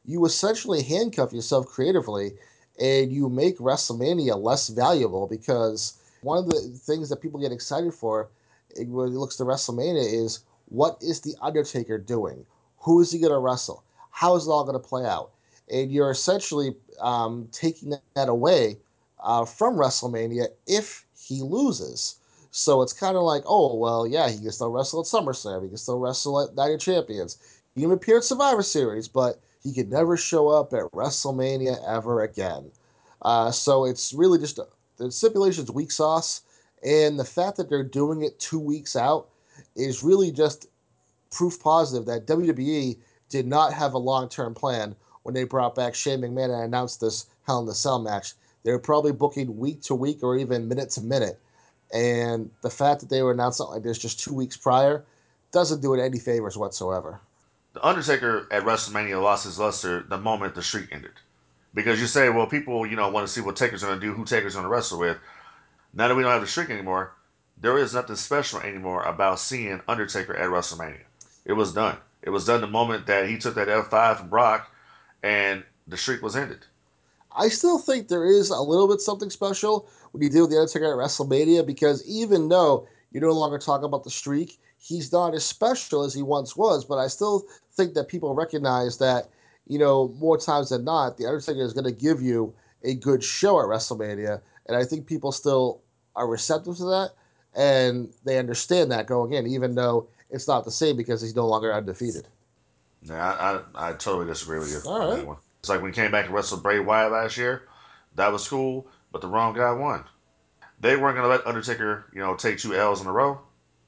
you essentially handcuff yourself creatively and you make WrestleMania less valuable because one of the things that people get excited for when it looks to WrestleMania is what is The Undertaker doing? Who is he going to wrestle? How is it all going to play out? And you're essentially um, taking that away uh, from WrestleMania if he loses. So it's kind of like, oh, well, yeah, he can still wrestle at SummerSlam. He can still wrestle at Night of Champions. He can appear at Survivor Series, but he could never show up at WrestleMania ever again. Uh, so it's really just, a, the stipulation's weak sauce. And the fact that they're doing it two weeks out is really just proof positive that W W E did not have a long-term plan when they brought back Shane McMahon and announced this Hell in a Cell match. They were probably booking week to week or even minute to minute. And the fact that they were announced something like this just two weeks prior doesn't do it any favors whatsoever. The Undertaker at WrestleMania lost his luster the moment the streak ended. Because you say, well, people, you know, want to see what Taker's going to do, who Taker's going to wrestle with. Now that we don't have the streak anymore, there is nothing special anymore about seeing Undertaker at WrestleMania. It was done. It was done the moment that he took that F five from Brock and the streak was ended. I still think there is a little bit something special when you deal with the Undertaker at WrestleMania because even though you're no longer talking about the streak, he's not as special as he once was. But I still think that people recognize that, you know, more times than not, the Undertaker is going to give you a good show at WrestleMania. And I think people still are receptive to that and they understand that going in, even though it's not the same because he's no longer undefeated. Yeah, I, I, I totally disagree with you All on right. that one. It's like when he came back and wrestled Bray Wyatt last year. That was cool, but the wrong guy won. They weren't going to let Undertaker, you know, take two L's in a row.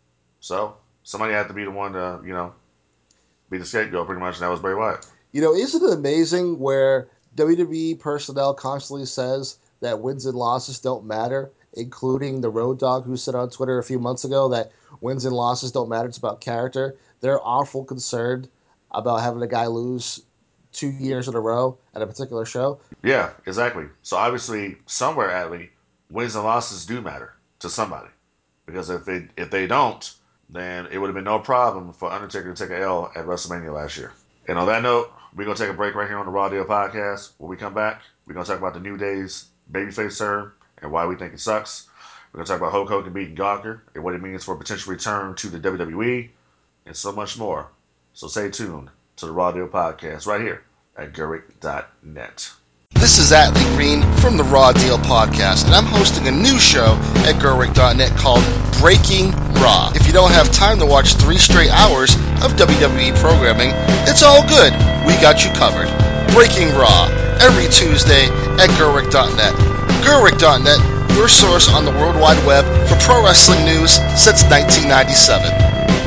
So somebody had to be the one to, you know, be the scapegoat pretty much, and that was Bray Wyatt. You know, isn't it amazing where W W E personnel constantly says that wins and losses don't matter, including the Road Dogg who said on Twitter a few months ago that wins and losses don't matter, it's about character. They're awful concerned about having a guy lose two years in a row at a particular show. Yeah, exactly. So obviously, somewhere, Atlee, wins and losses do matter to somebody. Because if they if they don't, then it would have been no problem for Undertaker to take an L at WrestleMania last year. And on that note, we're going to take a break right here on the Raw Deal Podcast. When we come back, we're going to talk about the New Day's babyface term and why we think it sucks. We're going to talk about Hulk Hogan beating Gawker and what it means for a potential return to the W W E and so much more. So stay tuned to the Raw Deal Podcast right here at Gerrick dot net. This is Atlee Green from the Raw Deal Podcast, and I'm hosting a new show at Gerrick dot net called Breaking Raw. If you don't have time to watch three straight hours of W W E programming, it's all good. We got you covered. Breaking Raw, every Tuesday at Gerrick dot net. Gerrick dot net, your source on the World Wide Web for pro wrestling news since nineteen ninety-seven.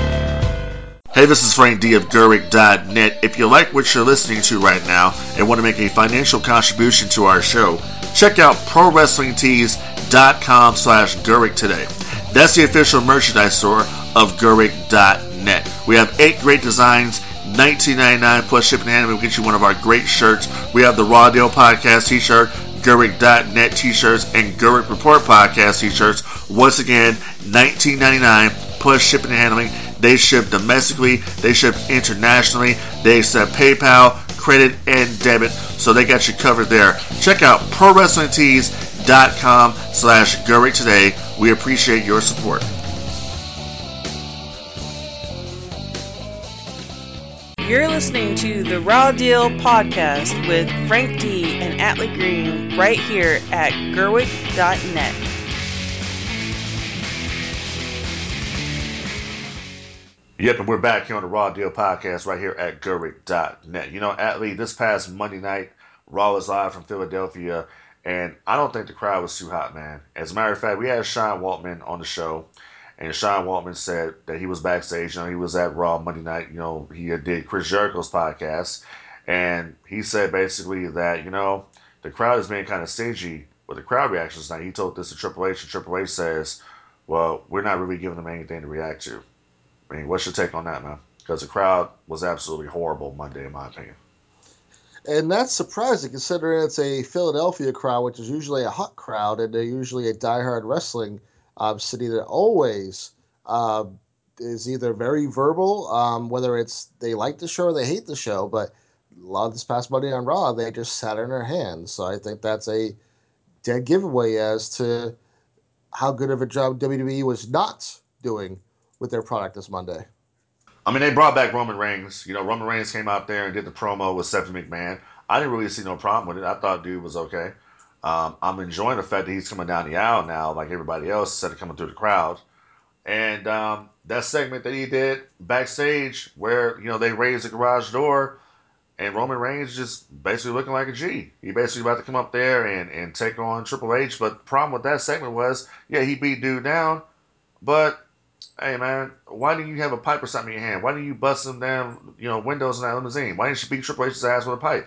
Hey, this is Frank D of Gerrick dot net. If you like what you're listening to right now and want to make a financial contribution to our show, check out pro wrestling tees dot com slash Gerrick today. That's the official merchandise store of Gerrick dot net. We have eight great designs, nineteen ninety-nine plus shipping and handling. We'll get you one of our great shirts. We have the Raw Deal Podcast t-shirt, Gerrick dot net t-shirts, and Gerrick Report Podcast t-shirts. Once again, nineteen ninety-nine plus shipping and handling. They ship domestically, they ship internationally, they accept PayPal, credit, and debit, so they got you covered there. Check out pro wrestling tees dot com slash Gerrick today. We appreciate your support. You're listening to the Raw Deal Podcast with Frank D and Atlee Green right here at Gerrick dot net. Yep, and we're back here on the Raw Deal Podcast right here at Gerrick dot net. You know, Atlee, this past Monday night, Raw was live from Philadelphia, and I don't think the crowd was too hot, man. As a matter of fact, we had Sean Waltman on the show, and Sean Waltman said that he was backstage. You know, he was at Raw Monday night. You know, he did Chris Jericho's podcast, and he said basically that, you know, the crowd is being kind of stingy with the crowd reactions tonight. He told this to Triple H, and Triple H says, well, we're not really giving them anything to react to. I mean, what's your take on that, man? Because the crowd was absolutely horrible Monday, in my opinion. And that's surprising considering it's a Philadelphia crowd, which is usually a hot crowd, and they're usually a diehard wrestling um, city that always uh, is either very verbal, um, whether it's they like the show or they hate the show. But a lot of this past Monday on Raw, they just sat in their hands. So I think that's a dead giveaway as to how good of a job W W E was not doing with their product this Monday. I mean, they brought back Roman Reigns. You know, Roman Reigns came out there and did the promo with Stephanie McMahon. I didn't really see no problem with it. I thought dude was okay. Um, I'm enjoying the fact that he's coming down the aisle now, like everybody else, instead of coming through the crowd. And um, that segment that he did backstage, where you know they raised the garage door, and Roman Reigns just basically looking like a G. He basically about to come up there and, and take on Triple H. But the problem with that segment was, yeah, he beat dude down, but hey man, why didn't you have a pipe or something in your hand? Why didn't you bust them damn, you know, windows in that limousine? Why didn't you beat Triple H's ass with a pipe?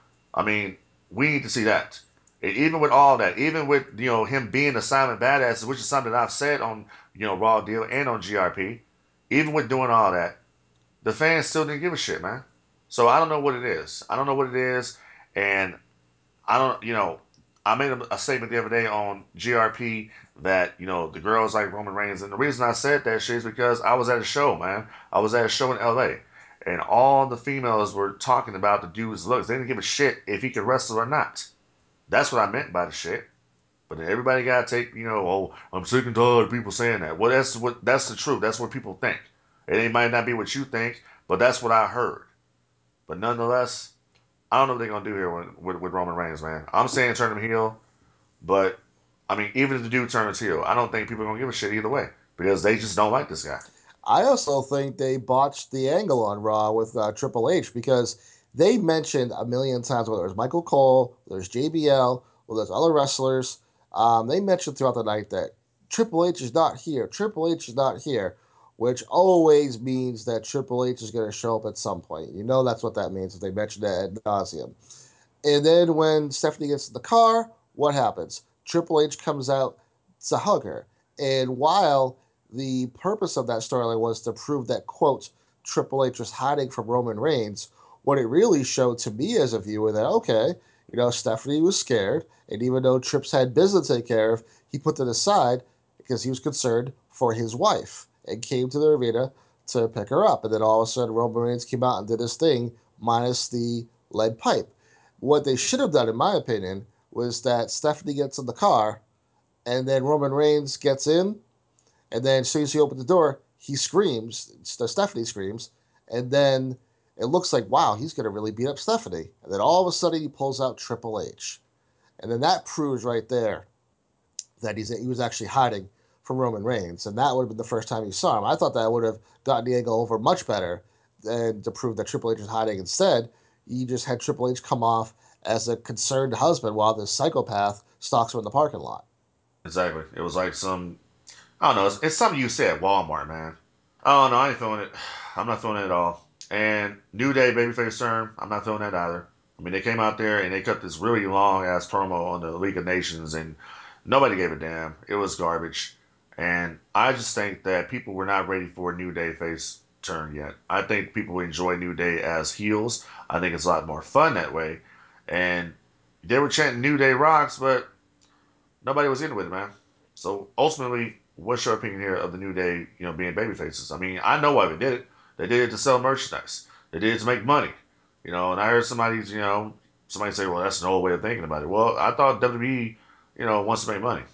I mean, we need to see that. And even with all that, even with you know him being a silent badass, which is something that I've said on you know Raw Deal and on G R P, even with doing all that, the fans still didn't give a shit, man. So I don't know what it is. I don't know what it is, and I don't, you know, I made a, a statement the other day on G R P that, you know, the girls like Roman Reigns. And the reason I said that shit is because I was at a show, man. I was at a show in L A. And all the females were talking about the dude's looks. They didn't give a shit if he could wrestle or not. That's what I meant by the shit. But then everybody got to take, you know, oh, I'm sick and tired of people saying that. Well, that's what that's the truth. That's what people think. It might not be what you think, but that's what I heard. But nonetheless, I don't know what they're gonna do here with, with, with Roman Reigns, man. I'm saying turn him heel. But I mean, even if the dude turns heel, I don't think people are gonna give a shit either way because they just don't like this guy. I also think they botched the angle on Raw with uh, Triple H because they mentioned a million times, whether it was Michael Cole, there's J B L, well, there's other wrestlers. Um, they mentioned throughout the night that Triple H is not here. Triple H is not here, which always means that Triple H is going to show up at some point. You know that's what that means if they mention that ad nauseum. And then when Stephanie gets in the car, what happens? Triple H comes out to hug her. And while the purpose of that storyline was to prove that, quote, Triple H was hiding from Roman Reigns, what it really showed to me as a viewer that, okay, you know, Stephanie was scared. And even though Trips had business to take care of, he put that aside because he was concerned for his wife and came to the arena to pick her up. And then all of a sudden, Roman Reigns came out and did his thing minus the lead pipe. What they should have done, in my opinion, was that Stephanie gets in the car, and then Roman Reigns gets in, and then as soon as he opens the door, he screams. Stephanie screams, and then it looks like, wow, he's going to really beat up Stephanie. And then all of a sudden, he pulls out Triple H, and then that proves right there that he's he was actually hiding from Roman Reigns, and that would have been the first time you saw him. I thought that would have gotten the angle over much better than to prove that Triple H was hiding. Instead, you just had Triple H come off as a concerned husband while this psychopath stalks him in the parking lot. Exactly. It was like some I don't know. It's, it's something you say at Walmart, man. Oh no, I ain't feeling it. I'm not feeling it at all. And New Day babyface turn, I'm not feeling that either. I mean, they came out there and they cut this really long ass promo on the League of Nations, and nobody gave a damn. It was garbage. And I just think that people were not ready for a New Day face turn yet. I think people enjoy New Day as heels. I think it's a lot more fun that way. And they were chanting New Day rocks, but nobody was into it, man. So ultimately, what's your opinion here of the New Day, you know, being baby faces? I mean, I know why they did it. They did it to sell merchandise. They did it to make money. You know, and I heard somebody's, you know, somebody say, well, that's an old way of thinking about it. Well, I thought W W E, you know, wants to make money.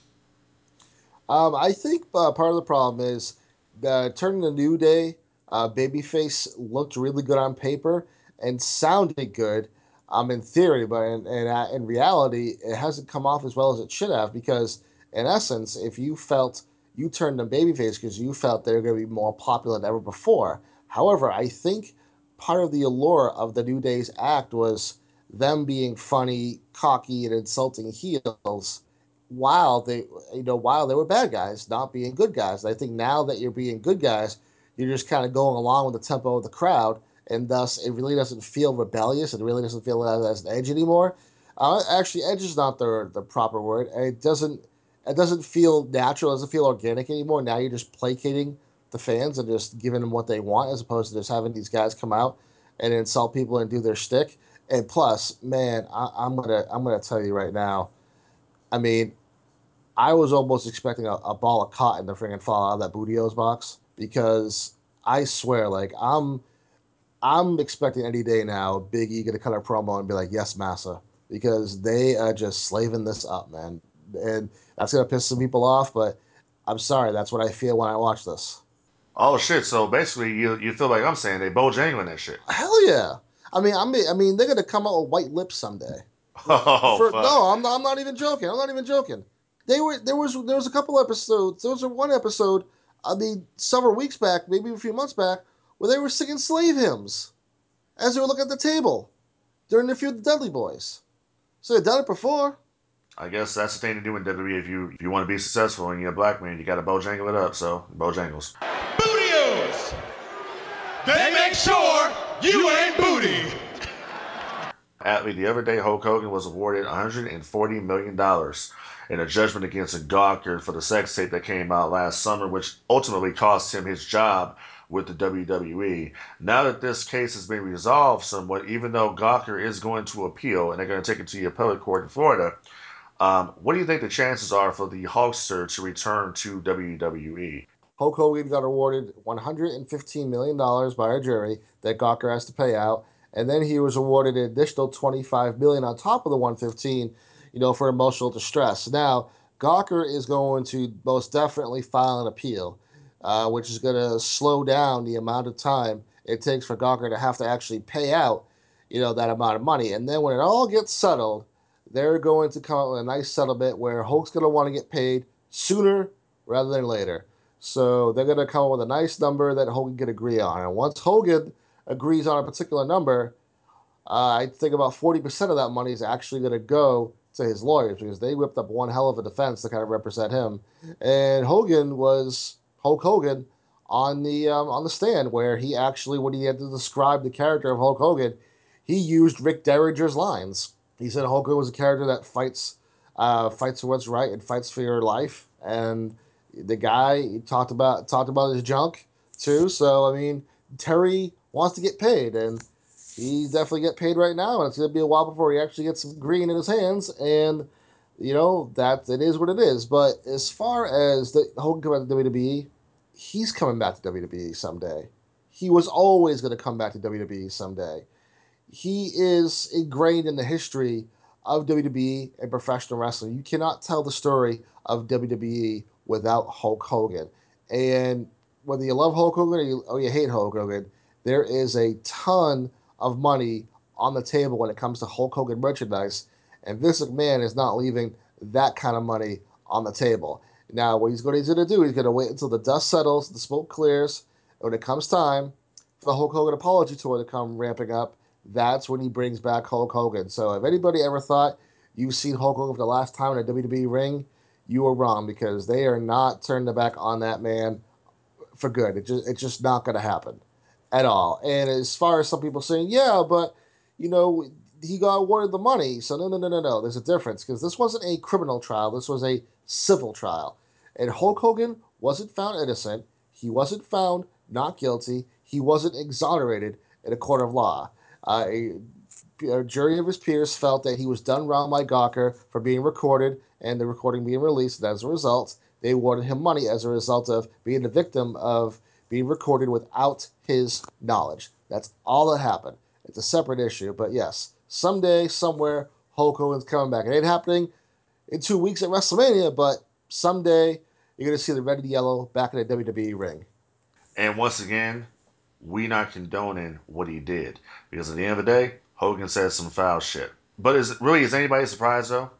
Um, I think uh, part of the problem is uh, turning the New Day uh, babyface looked really good on paper and sounded good um, in theory, but in, in, uh, in reality, it hasn't come off as well as it should have because, in essence, if you felt you turned them babyface because you felt they were going to be more popular than ever before. However, I think part of the allure of the New Day's act was them being funny, cocky, and insulting heels while they you know while they were bad guys, not being good guys. And I think now that you're being good guys, you're just kind of going along with the tempo of the crowd, and thus it really doesn't feel rebellious. It really doesn't feel as, as an edge anymore. Uh, actually, edge is not the the proper word. It doesn't it doesn't feel natural. It doesn't feel organic anymore. Now you're just placating the fans and just giving them what they want, as opposed to just having these guys come out and insult people and do their shtick. And plus, man, I, I'm gonna I'm gonna tell you right now. I mean, I was almost expecting a, a ball of cotton to freaking fall out of that Bootios box because I swear, like I'm I'm expecting any day now Big E gonna cut a promo and be like, "Yes, massa," because they are just slaving this up, man, and that's gonna piss some people off. But I'm sorry, that's what I feel when I watch this. Oh shit! So basically, you you feel like I'm saying they bojangling that shit. Hell yeah! I mean, I mean, I mean, they're gonna come out with white lips someday. Oh For fuck! no, I'm not, I'm not even joking. I'm not even joking. They were there was there was a couple episodes. There was a one episode. I mean, several weeks back, maybe a few months back, where they were singing slave hymns as they were looking at the table during the feud with the Dudley Boys. So they've done it before. I guess that's the thing to do in W W E. If you if you want to be successful and you're a black man, you got to bojangle it up. So bojangles. Bootios! They make sure you ain't booty. Athlete, the other day, Hulk Hogan was awarded one hundred forty million dollars in a judgment against Gawker for the sex tape that came out last summer, which ultimately cost him his job with the W W E. Now that this case has been resolved somewhat, even though Gawker is going to appeal and they're going to take it to the appellate court in Florida, um, what do you think the chances are for the Hulkster to return to W W E? Hulk Hogan got awarded one hundred fifteen million dollars by a jury that Gawker has to pay out, and then he was awarded an additional twenty-five million dollars on top of the one hundred fifteen, you know, for emotional distress. Now, Gawker is going to most definitely file an appeal, uh, which is going to slow down the amount of time it takes for Gawker to have to actually pay out, you know, that amount of money. And then when it all gets settled, they're going to come up with a nice settlement where Hulk's going to want to get paid sooner rather than later. So they're going to come up with a nice number that Hogan can agree on. And once Hogan agrees on a particular number, uh, I think about forty percent of that money is actually going to go to his lawyers because they whipped up one hell of a defense to kind of represent him. And Hogan was Hulk Hogan on the um, on the stand where he actually, when he had to describe the character of Hulk Hogan, he used Rick Derringer's lines. He said Hulk Hogan was a character that fights uh, fights for what's right and fights for your life. And the guy he talked about talked about his junk too. So I mean, Terry wants to get paid, and he's definitely get paid right now, and it's gonna be a while before he actually gets some green in his hands. And you know that it is what it is. But as far as the Hogan coming back to W W E, he's coming back to W W E someday. He was always going to come back to W W E someday. He is ingrained in the history of W W E and professional wrestling. You cannot tell the story of W W E without Hulk Hogan. And whether you love Hulk Hogan or you, or you hate Hulk Hogan, there is a ton of money on the table when it comes to Hulk Hogan merchandise. And Vince McMahon is not leaving that kind of money on the table. Now, what he's going to do, he's going to wait until the dust settles, the smoke clears. And when it comes time for the Hulk Hogan apology tour to come ramping up, that's when he brings back Hulk Hogan. So if anybody ever thought you've seen Hulk Hogan for the last time in a W W E ring, you were wrong because they are not turning their back on that man for good. It just it's just not going to happen at all. And as far as some people saying, yeah, but you know he got awarded the money, so no, no, no, no, no. There's a difference because this wasn't a criminal trial. This was a civil trial, and Hulk Hogan wasn't found innocent. He wasn't found not guilty. He wasn't exonerated in a court of law. Uh, a, a jury of his peers felt that he was done wrong by Gawker for being recorded and the recording being released. And as a result, they awarded him money as a result of being the victim of being recorded without his knowledge. That's all that happened. It's a separate issue, but yes, someday, somewhere, Hulk Hogan's coming back. It ain't happening in two weeks at WrestleMania, but someday you're going to see the red and yellow back in the W W E ring. And once again, we not condoning what he did because at the end of the day, Hogan said some foul shit. But is really is anybody surprised though?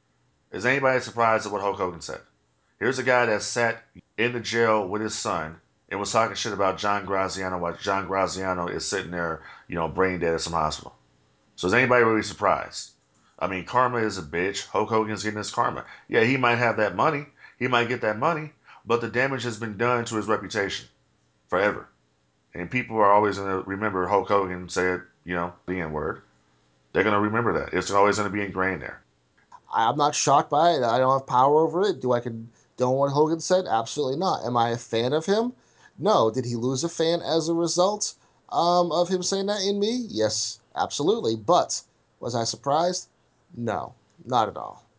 Is anybody surprised at what Hulk Hogan said? Here's a guy that sat in the jail with his son and was talking shit about John Graziano while John Graziano is sitting there, you know, brain dead at some hospital. So is anybody really surprised? I mean, karma is a bitch. Hulk Hogan's getting his karma. Yeah, he might have that money. He might get that money, but the damage has been done to his reputation forever. And people are always going to remember Hulk Hogan said, you know, the N word. They're going to remember that. It's always going to be ingrained there. I'm not shocked by it. I don't have power over it. Do I condone what Hogan said? Absolutely not. Am I a fan of him? No. Did he lose a fan as a result um, of him saying that in me? Yes, absolutely. But was I surprised? No, not at all.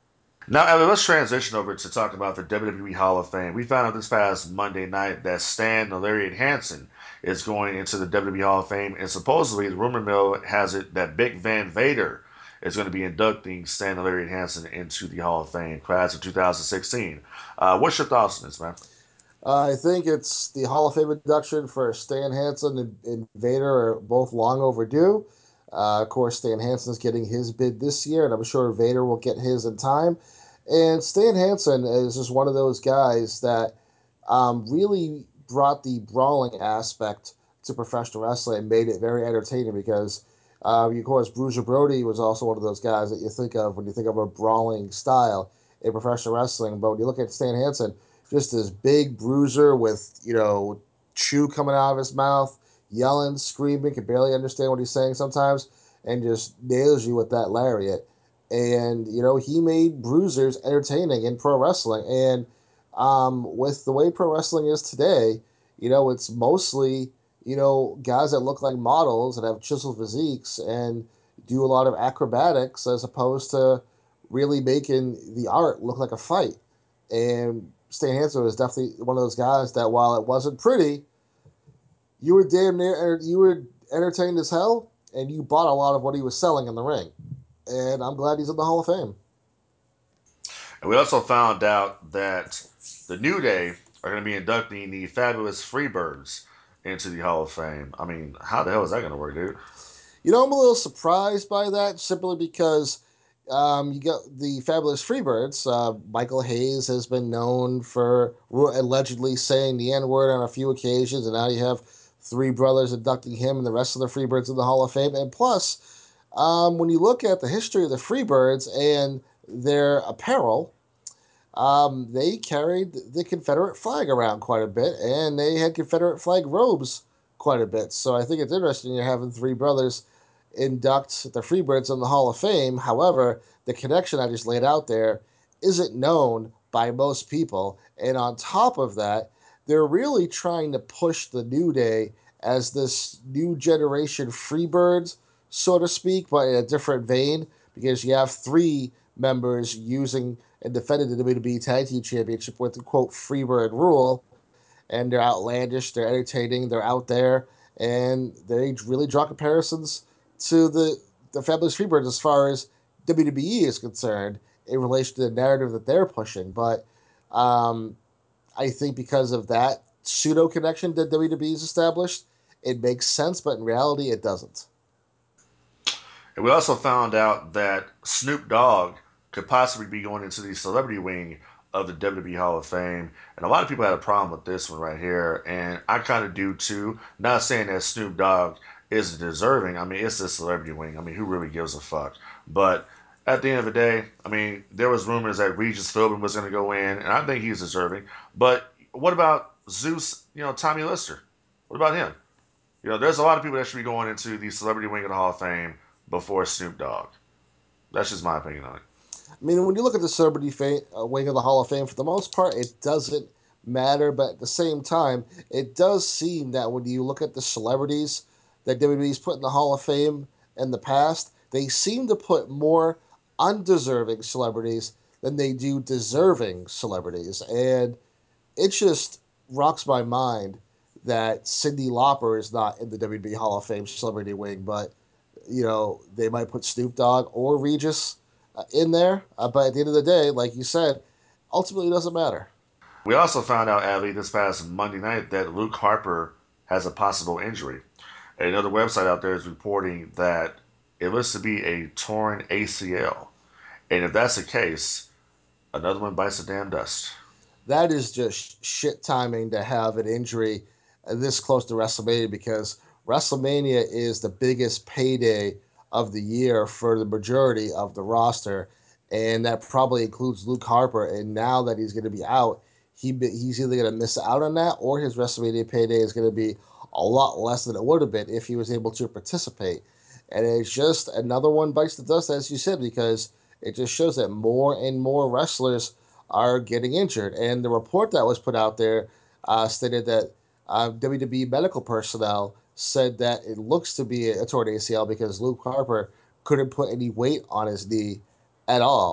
Now, Ellie, let's transition over to talk about the W W E Hall of Fame. We found out this past Monday night that Stan the Lariat Hansen is going into the W W E Hall of Fame, and supposedly the rumor mill has it that Big Van Vader is going to be inducting Stan the Lariat Hansen into the Hall of Fame class of two thousand sixteen. Uh, what's your thoughts on this, man? Uh, I think it's the Hall of Fame induction for Stan Hansen and, and Vader are both long overdue. Uh, of course, Stan Hansen's getting his bid this year, and I'm sure Vader will get his in time. And Stan Hansen is just one of those guys that um, really brought the brawling aspect to professional wrestling and made it very entertaining because, uh, of course, Bruiser Brody was also one of those guys that you think of when you think of a brawling style in professional wrestling. But when you look at Stan Hansen, just this big bruiser with, you know, chew coming out of his mouth, yelling, screaming, can barely understand what he's saying sometimes, and just nails you with that lariat. And, you know, he made bruisers entertaining in pro wrestling. And um, with the way pro wrestling is today, you know, it's mostly, you know, guys that look like models and have chiseled physiques and do a lot of acrobatics as opposed to really making the art look like a fight. And Stan Hansen was definitely one of those guys that while it wasn't pretty, you were damn near you were entertained as hell, and you bought a lot of what he was selling in the ring. And I'm glad he's in the Hall of Fame. And we also found out that the New Day are going to be inducting the Fabulous Freebirds into the Hall of Fame. I mean, how the hell is that going to work, dude? You know, I'm a little surprised by that simply because um, you got the Fabulous Freebirds. Uh, Michael Hayes has been known for allegedly saying the N word on a few occasions, and now you have three brothers inducting him and the rest of the Freebirds in the Hall of Fame. And plus, um, when you look at the history of the Freebirds and their apparel, um, they carried the Confederate flag around quite a bit, and they had Confederate flag robes quite a bit. So I think it's interesting you're having three brothers induct the Freebirds in the Hall of Fame. However, the connection I just laid out there isn't known by most people. And on top of that, they're really trying to push the New Day as this new generation Freebirds, so to speak, but in a different vein, because you have three members using and defended the W W E Tag Team Championship with the quote Freebird rule, and they're outlandish, they're entertaining, they're out there, and they really draw comparisons to the the Fabulous Freebirds as far as W W E is concerned in relation to the narrative that they're pushing. But um, I think because of that pseudo connection that W W E has established, it makes sense, but in reality, it doesn't. And we also found out that Snoop Dogg could possibly be going into the celebrity wing of the W W E Hall of Fame. And a lot of people had a problem with this one right here. And I kind of do too. Not saying that Snoop Dogg is deserving. I mean, it's the celebrity wing. I mean, who really gives a fuck? But at the end of the day, I mean, there was rumors that Regis Philbin was going to go in, and I think he's deserving. But what about Zeus, you know, Tommy Lister? What about him? You know, there's a lot of people that should be going into the celebrity wing of the Hall of Fame before Snoop Dogg. That's just my opinion on it. I mean, when you look at the celebrity fa- uh, wing of the Hall of Fame, for the most part, it doesn't matter. But at the same time, it does seem that when you look at the celebrities that W W E's put in the Hall of Fame in the past, they seem to put more undeserving celebrities than they do deserving celebrities. And it just rocks my mind that Cyndi Lauper is not in the W W E Hall of Fame celebrity wing, but you know, they might put Snoop Dogg or Regis uh, in there. Uh, but at the end of the day, like you said, ultimately it doesn't matter. We also found out, Adley, this past Monday night that Luke Harper has a possible injury. Another website out there is reporting that it looks to be a torn A C L. And if that's the case, another one bites the damn dust. That is just shit timing to have an injury uh, this close to WrestleMania because WrestleMania is the biggest payday of the year for the majority of the roster, and that probably includes Luke Harper. And now that he's going to be out, he he's either going to miss out on that or his WrestleMania payday is going to be a lot less than it would have been if he was able to participate. And it's just another one bites the dust, as you said, because it just shows that more and more wrestlers are getting injured. And the report that was put out there uh, stated that uh, W W E medical personnel said that it looks to be a torn A C L because Luke Harper couldn't put any weight on his knee at all.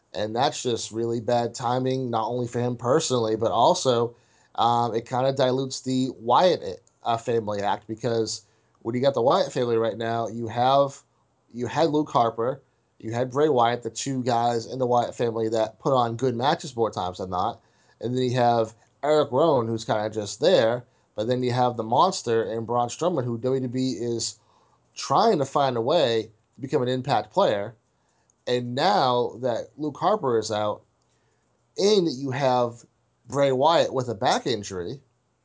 And that's just really bad timing, not only for him personally, but also um, it kind of dilutes the Wyatt uh, family act, because when you got the Wyatt family right now, you have you had Luke Harper, you had Bray Wyatt, the two guys in the Wyatt family that put on good matches more times than not, and then you have Eric Rowan, who's kind of just there, but then you have the Monster and Braun Strowman, who W W E is trying to find a way to become an Impact player. And now that Luke Harper is out, and you have Bray Wyatt with a back injury,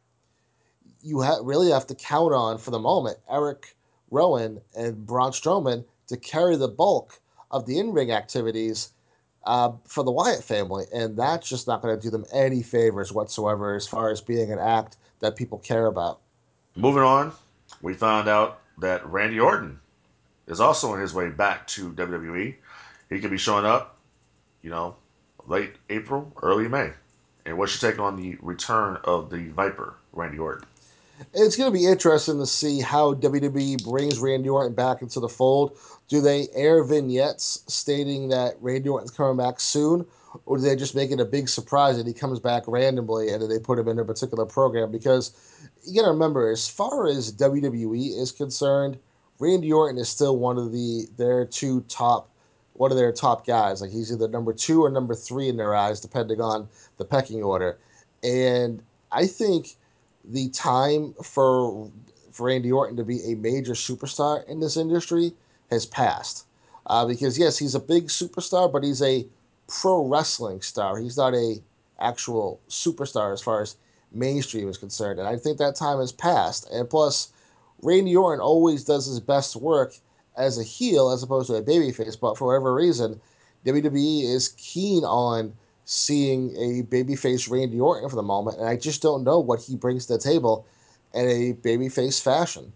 you ha- really have to count on, for the moment, Eric Rowan and Braun Strowman to carry the bulk of the in-ring activities uh, for the Wyatt family. And that's just not going to do them any favors whatsoever as far as being an act that people care about. Moving on, we found out that Randy Orton is also on his way back to W W E. He could be showing up, you know, late April, early May. And what's your take on the return of the Viper, Randy Orton? It's going to be interesting to see how W W E brings Randy Orton back into the fold. Do they air vignettes stating that Randy Orton's coming back soon, or do they just make it a big surprise that he comes back randomly and then they put him in a particular program? Because you got to remember, as far as W W E is concerned, Randy Orton is still one of the their two top one of their top guys. Like, he's either number two or number three in their eyes, depending on the pecking order. And I think the time for for Randy Orton to be a major superstar in this industry has passed. Uh, because yes, he's a big superstar, but he's a pro wrestling star. He's not a actual superstar as far as mainstream is concerned. And I think that time has passed. And plus, Randy Orton always does his best work as a heel as opposed to a babyface. But for whatever reason, W W E is keen on seeing a babyface Randy Orton for the moment, and I just don't know what he brings to the table in a babyface fashion.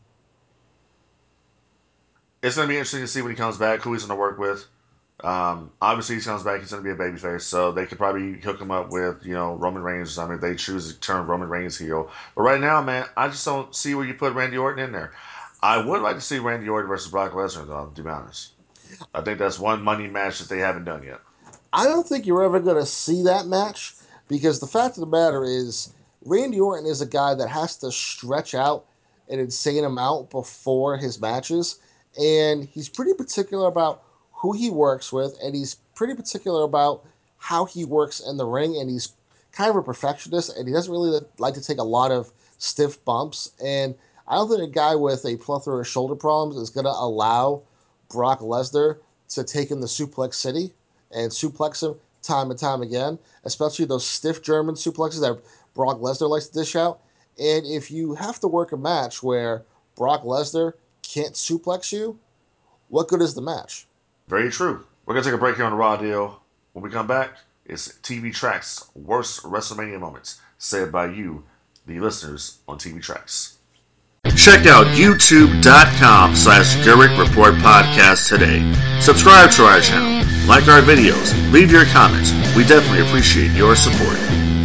It's going to be interesting to see when he comes back, who he's going to work with. Um, obviously, he comes back, he's going to be a babyface, so they could probably hook him up with, you know, Roman Reigns or something if they choose to turn Roman Reigns heel. But right now, man, I just don't see where you put Randy Orton in there. I would like to see Randy Orton versus Brock Lesnar, though, to be honest. I think that's one money match that they haven't done yet. I don't think you're ever going to see that match, because the fact of the matter is Randy Orton is a guy that has to stretch out an insane amount before his matches, and he's pretty particular about who he works with, and he's pretty particular about how he works in the ring, and he's kind of a perfectionist, and he doesn't really like to take a lot of stiff bumps. And I don't think a guy with a plethora of shoulder problems is going to allow Brock Lesnar to take him to Suplex City and suplex him time and time again, especially those stiff German suplexes that Brock Lesnar likes to dish out. And if you have to work a match where Brock Lesnar can't suplex you, what good is the match? Very true. We're going to take a break here on the Raw Deal. When we come back, it's T V Tracks Worst WrestleMania Moments, said by you, the listeners on T V Tracks. Check out youtube.com slash Gerwick Report Podcast today. Subscribe to our channel, like our videos, leave your comments. We definitely appreciate your support.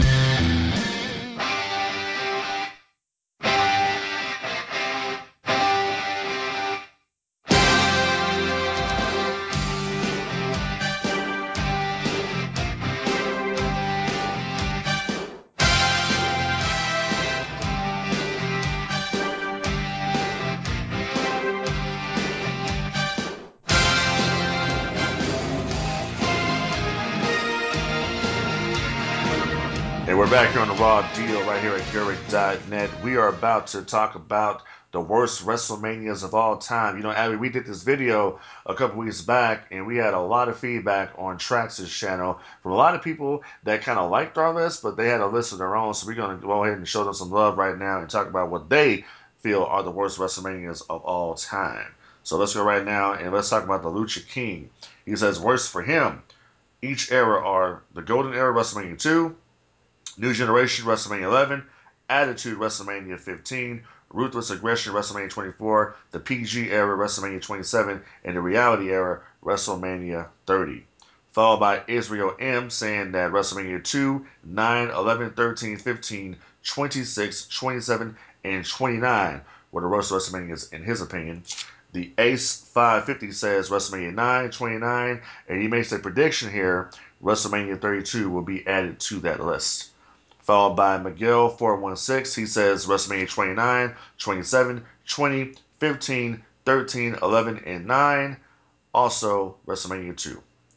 And we're back here on the Raw Deal right here at Gerwick dot net. We are about to talk about the worst WrestleManias of all time. You know, Abby, we did this video a couple weeks back, and we had a lot of feedback on Trax's channel from a lot of people that kind of liked our list, but they had a list of their own. So we're going to go ahead and show them some love right now and talk about what they feel are the worst WrestleManias of all time. So let's go right now, and let's talk about the Lucha King. He says, worst for him, each era are the Golden Era WrestleMania two, New Generation WrestleMania eleven, Attitude WrestleMania fifteen, Ruthless Aggression WrestleMania twenty-four, the P G era WrestleMania twenty-seven, and the Reality era WrestleMania thirty. Followed by Israel M saying that WrestleMania two, nine, eleven, thirteen, fifteen, twenty-six, twenty-seven, and twenty-nine were the worst WrestleManias in his opinion. The Ace five fifty says WrestleMania nine, twenty-nine, and he makes a prediction here. WrestleMania thirty-two will be added to that list. Followed by Miguel four one six. He says WrestleMania twenty-nine, twenty-seven, twenty, fifteen, thirteen, eleven, and nine. Also WrestleMania two.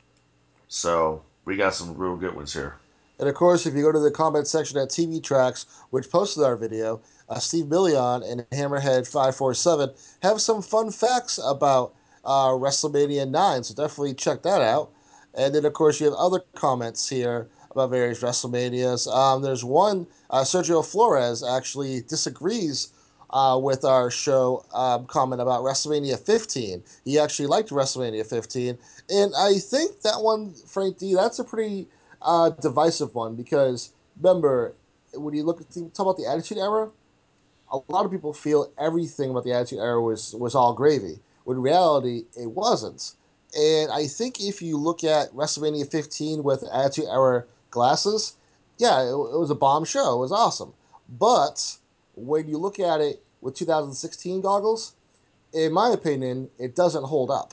So we got some real good ones here. And of course, if you go to the comment section at T V Tracks, which posted our video, uh, Steve Million and Hammerhead five four seven have some fun facts about uh, WrestleMania nine, so definitely check that out. And then, of course, you have other comments here about various WrestleManias. Um, there's one, uh, Sergio Flores actually disagrees uh, with our show um, comment about WrestleMania fifteen. He actually liked WrestleMania fifteen. And I think that one, Frank D, that's a pretty uh, divisive one because remember, when you look at the, talk about the Attitude Era, a lot of people feel everything about the Attitude Era was was all gravy. When in reality, it wasn't. And I think if you look at WrestleMania fifteen with Attitude Era glasses, yeah, it, it was a bomb show. It was awesome. But when you look at it with two thousand sixteen goggles, in my opinion, it doesn't hold up.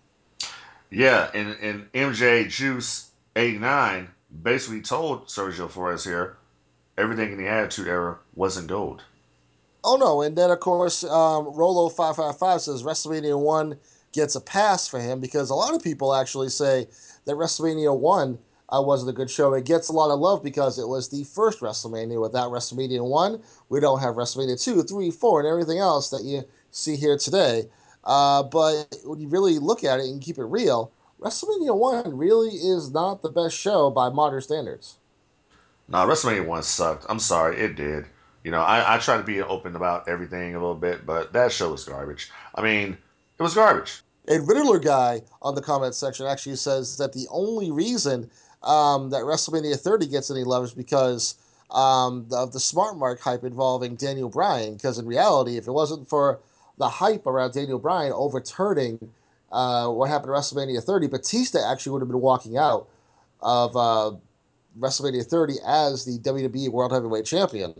Yeah, and, and M J Juice eighty-nine basically told Sergio Flores here everything in the Attitude Era wasn't gold. Oh no, and then of course, um, Rolo five five five says WrestleMania one gets a pass for him because a lot of people actually say that WrestleMania one uh, wasn't a good show. It gets a lot of love because it was the first WrestleMania. Without WrestleMania one, we don't have WrestleMania two, three, four, and everything else that you see here today. Uh, but when you really look at it and keep it real, WrestleMania one really is not the best show by modern standards. Nah, WrestleMania one sucked. I'm sorry, it did. You know, I, I try to be open about everything a little bit, but that show was garbage. I mean, it was garbage. A Riddler guy on the comment section actually says that the only reason um, that WrestleMania thirty gets any love is because um, of the Smart Mark hype involving Daniel Bryan. Because in reality, if it wasn't for the hype around Daniel Bryan overturning uh, what happened at WrestleMania thirty, Batista actually would have been walking out of uh, WrestleMania thirty as the W W E World Heavyweight Champion.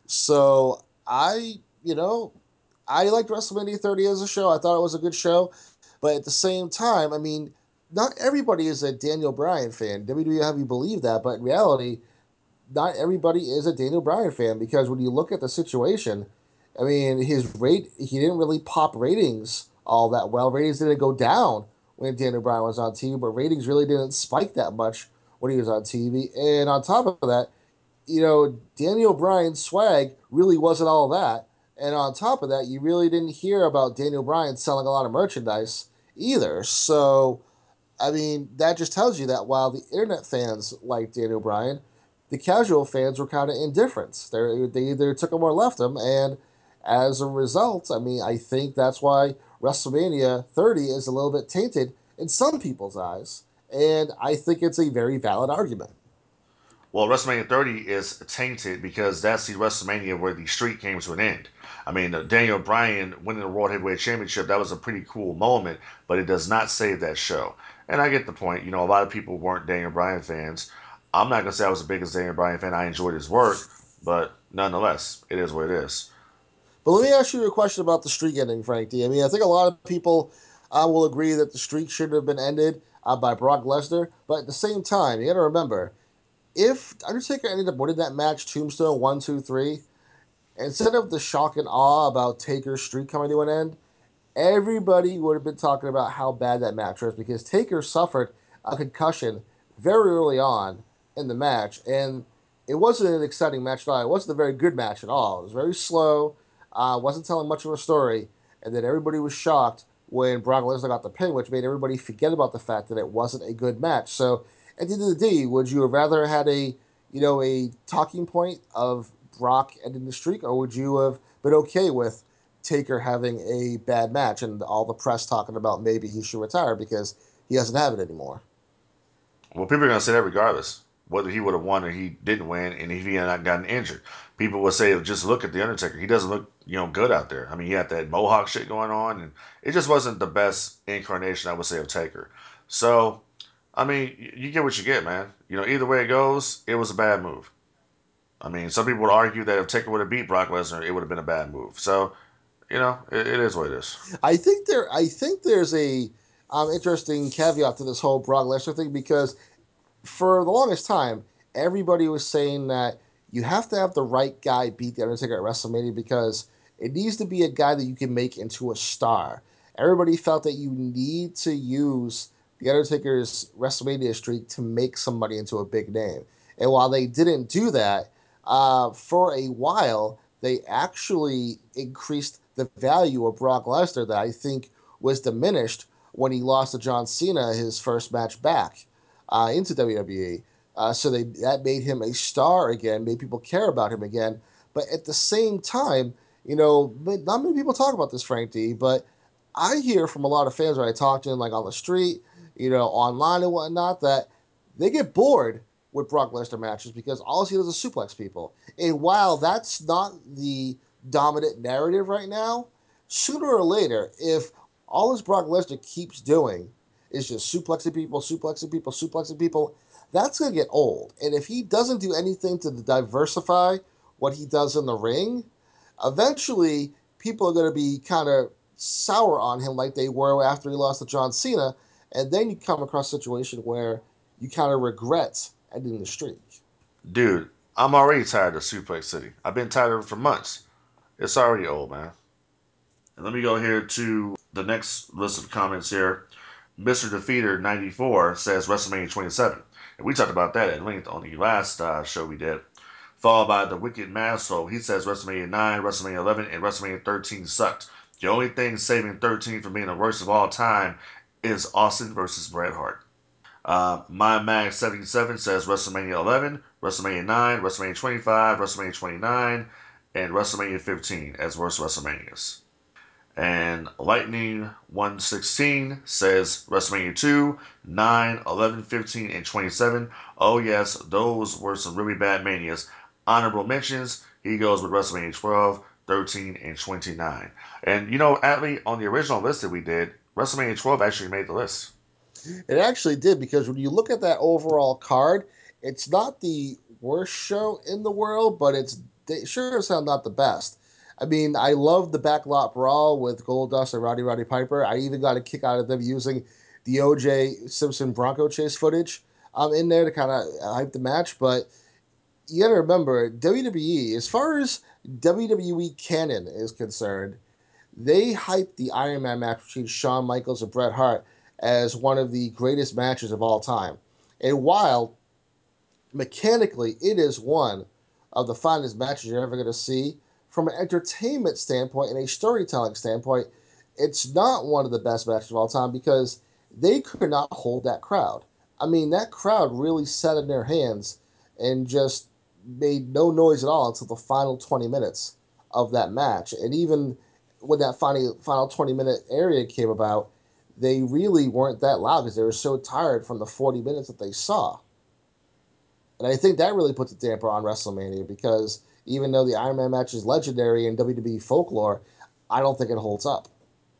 So I, you know, I liked WrestleMania thirty as a show. I thought it was a good show. But at the same time, I mean, not everybody is a Daniel Bryan fan. W W E have you believe that, but in reality, not everybody is a Daniel Bryan fan because when you look at the situation, I mean, his rate he didn't really pop ratings all that well. Ratings didn't go down when Daniel Bryan was on T V, but ratings really didn't spike that much when he was on T V. And on top of that, you know, Daniel Bryan's swag really wasn't all that. And on top of that, you really didn't hear about Daniel Bryan selling a lot of merchandise either. So, I mean, that just tells you that while the internet fans like Daniel Bryan, the casual fans were kind of indifferent. They're, they either took him or left him. And as a result, I mean, I think that's why WrestleMania thirty is a little bit tainted in some people's eyes. And I think it's a very valid argument. Well, WrestleMania thirty is tainted because that's the WrestleMania where the streak came to an end. I mean, uh, Daniel Bryan winning the World Heavyweight Championship, that was a pretty cool moment, but it does not save that show. And I get the point. You know, a lot of people weren't Daniel Bryan fans. I'm not going to say I was the biggest Daniel Bryan fan. I enjoyed his work, but nonetheless, it is what it is. But let me ask you a question about the streak ending, Frank D. I mean, I think a lot of people uh, will agree that the streak should have been ended uh, by Brock Lesnar. But at the same time, you got to remember, if Undertaker ended up winning that match, Tombstone one, two, three, instead of the shock and awe about Taker's streak coming to an end, everybody would have been talking about how bad that match was because Taker suffered a concussion very early on in the match, and it wasn't an exciting match at all. It wasn't a very good match at all. It was very slow, uh, wasn't telling much of a story, and then everybody was shocked when Brock Lesnar got the pin, which made everybody forget about the fact that it wasn't a good match. So at the end of the day, would you have rather had a you know a talking point of Brock ending the streak, or would you have been okay with Taker having a bad match and all the press talking about maybe he should retire because he doesn't have it anymore? Well, people are going to say that regardless, whether he would have won or he didn't win, and if he had not gotten injured. People will say, just look at the Undertaker. He doesn't look, you know, good out there. I mean, he had that mohawk shit going on, and it just wasn't the best incarnation, I would say, of Taker. So, I mean, you get what you get, man. You know, either way it goes, it was a bad move. I mean, some people would argue that if Taker would have beat Brock Lesnar, it would have been a bad move. So, you know, it, it is what it is. I think there I think there's a um, interesting caveat to this whole Brock Lesnar thing because for the longest time, everybody was saying that you have to have the right guy beat The Undertaker at WrestleMania because it needs to be a guy that you can make into a star. Everybody felt that you need to use The Undertaker's WrestleMania streak to make somebody into a big name. And while they didn't do that, uh, for a while, they actually increased the value of Brock Lesnar that I think was diminished when he lost to John Cena his first match back uh, into W W E. Uh, so they that made him a star again, made people care about him again. But at the same time, you know, not many people talk about this, Frank D. But I hear from a lot of fans when I talk to them, like on the street, you know, online and whatnot, that they get bored with Brock Lesnar matches because all he does is suplex people. And while that's not the dominant narrative right now, sooner or later, if all this Brock Lesnar keeps doing is just suplexing people, suplexing people, suplexing people, that's going to get old. And if he doesn't do anything to diversify what he does in the ring, eventually people are going to be kind of sour on him like they were after he lost to John Cena. And then you come across a situation where you kind of regret ending the streak. Dude, I'm already tired of Suplex City. I've been tired of it for months. It's already old, man. And let me go here to the next list of comments here. Mister Defeater ninety-four says WrestleMania twenty-seven. And we talked about that at length on the last uh, show we did. Followed by the Wicked Masso. He says WrestleMania nine, WrestleMania eleven, and WrestleMania thirteen sucked. The only thing saving thirteen from being the worst of all time is Austin versus Bret Hart. Uh, My Mag seventy-seven says WrestleMania eleven, WrestleMania nine, WrestleMania twenty-five, WrestleMania twenty-nine, and WrestleMania fifteen as worst WrestleManias. And Lightning one sixteen says WrestleMania two, nine, eleven, fifteen, and twenty-seven. Oh, yes, those were some really bad manias. Honorable mentions, he goes with WrestleMania twelve, thirteen, and twenty-nine. And, you know, Atlee, on the original list that we did, WrestleMania twelve actually made the list. It actually did because when you look at that overall card, it's not the worst show in the world, but it's sure as hell not the best. I mean, I love the backlot brawl with Goldust and Roddy Roddy Piper. I even got a kick out of them using the O J Simpson Bronco chase footage um, in there to kind of hype the match. But you got to remember, W W E, as far as W W E canon is concerned, they hyped the Iron Man match between Shawn Michaels and Bret Hart as one of the greatest matches of all time. And while mechanically it is one of the finest matches you're ever going to see, from an entertainment standpoint and a storytelling standpoint, it's not one of the best matches of all time because they could not hold that crowd. I mean, that crowd really sat in their hands and just made no noise at all until the final twenty minutes of that match. And even when that final, final twenty minute area came about, they really weren't that loud because they were so tired from the forty minutes that they saw. And I think that really puts a damper on WrestleMania because even though the Iron Man match is legendary in W W E folklore, I don't think it holds up.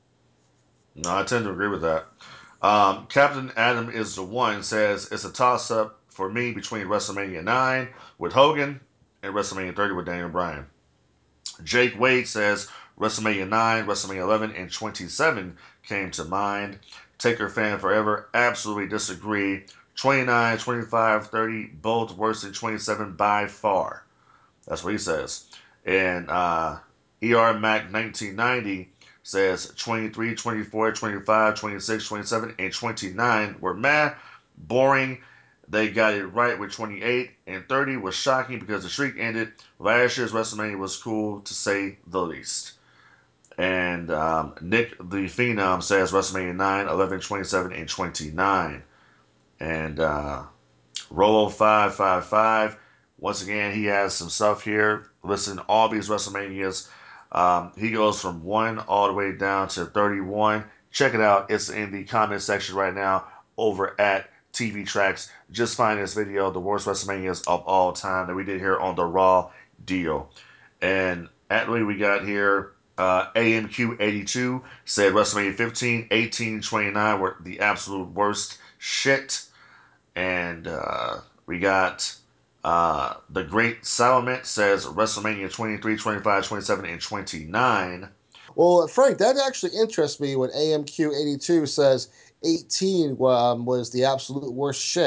No, I tend to agree with that. Um, Captain Adam is the one says it's a toss up for me between WrestleMania nine with Hogan and WrestleMania thirty with Daniel Bryan. Jake Wade says WrestleMania nine, WrestleMania eleven, and twenty-seven came to mind. Taker fan forever, absolutely disagree. twenty-nine, twenty-five, thirty, both worse than twenty-seven by far. That's what he says. And uh, E R Mac nineteen ninety says twenty-three, twenty-four, twenty-five, twenty-six, twenty-seven, and twenty-nine were meh, boring. They got it right with twenty-eight, and thirty was shocking because the streak ended. Last year's WrestleMania was cool to say the least. And um, Nick the Phenom says WrestleMania nine, eleven, twenty-seven, and twenty-nine. And uh, Rolo five five five, once again, he has some stuff here. Listen, all these WrestleManias. Um, he goes from one all the way down to thirty-one. Check it out. It's in the comment section right now over at T V Tracks. Just find this video, the worst WrestleManias of all time that we did here on the Raw Deal. And Atlee, we got here uh, A M Q eighty-two said WrestleMania fifteen, eighteen, twenty-nine were the absolute worst shit. And uh, we got uh, the Great Salament says WrestleMania twenty-three, twenty-five, twenty-seven, and twenty-nine. Well, Frank, that actually interests me when A M Q eighty-two says eighteen um, was the absolute worst shit.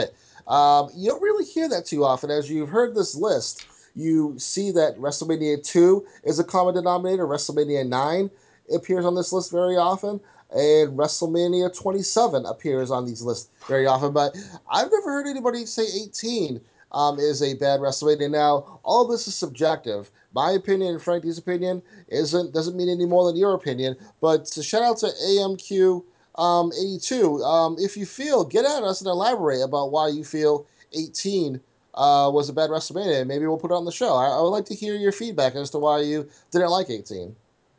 Um, you don't really hear that too often. As you've heard this list, you see that WrestleMania two is a common denominator. WrestleMania nine appears on this list very often, and WrestleMania twenty-seven appears on these lists very often. But I've never heard anybody say eighteen um, is a bad WrestleMania. Now, all of this is subjective. My opinion and Frankie's opinion isn't doesn't mean any more than your opinion. But to shout out to A M Q um, eighty-two. Um, if you feel, get at us and elaborate about why you feel eighteen uh, was a bad WrestleMania. Maybe we'll put it on the show. I, I would like to hear your feedback as to why you didn't like eighteen.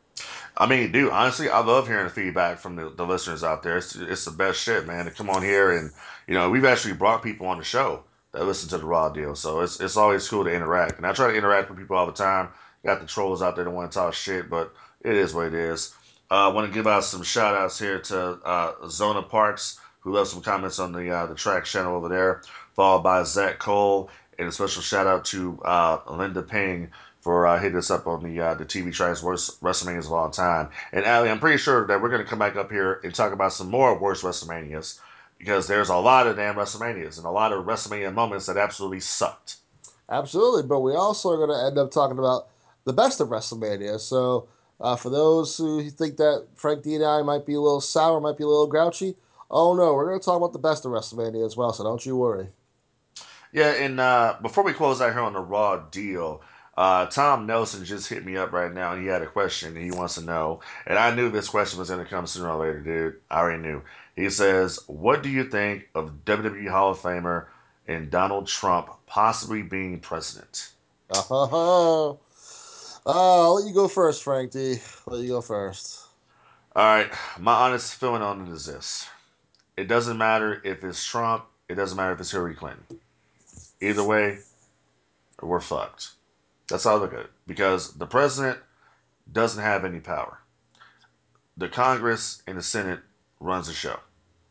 I mean, dude, honestly, I love hearing the feedback from the, the listeners out there. It's, it's the best shit, man, to come on here and, you know, we've actually brought people on the show that listen to the Raw Deal. So it's, it's always cool to interact. And I try to interact with people all the time. Got the trolls out there that want to talk shit, but it is what it is. Uh, I want to give out some shout outs here to uh, Zona Parks, who left some comments on the uh, the track channel over there, followed by Zach Cole, and a special shout out to uh, Linda Ping for uh, hitting us up on the uh, the T V tracks worst WrestleManias of all time. And Ali, I'm pretty sure that we're going to come back up here and talk about some more worst WrestleManias because there's a lot of damn WrestleManias and a lot of WrestleMania moments that absolutely sucked. Absolutely, but we also are going to end up talking about the best of WrestleMania. So, uh, for those who think that Frank D and I might be a little sour, might be a little grouchy, oh no, we're going to talk about the best of WrestleMania as well. So don't you worry. Yeah, and uh, before we close out here on the Raw Deal, uh, Tom Nelson just hit me up right now and he had a question he wants to know. And I knew this question was going to come sooner or later, dude. I already knew. He says, what do you think of W W E Hall of Famer and Donald Trump possibly being president? Uh, uh, I'll let you go first, Frank D. I'll let you go first. All right, my honest feeling on it is this. It doesn't matter if it's Trump, it doesn't matter if it's Hillary Clinton. Either way, we're fucked. That's how I look at it. Because the president doesn't have any power. The Congress and the Senate runs the show.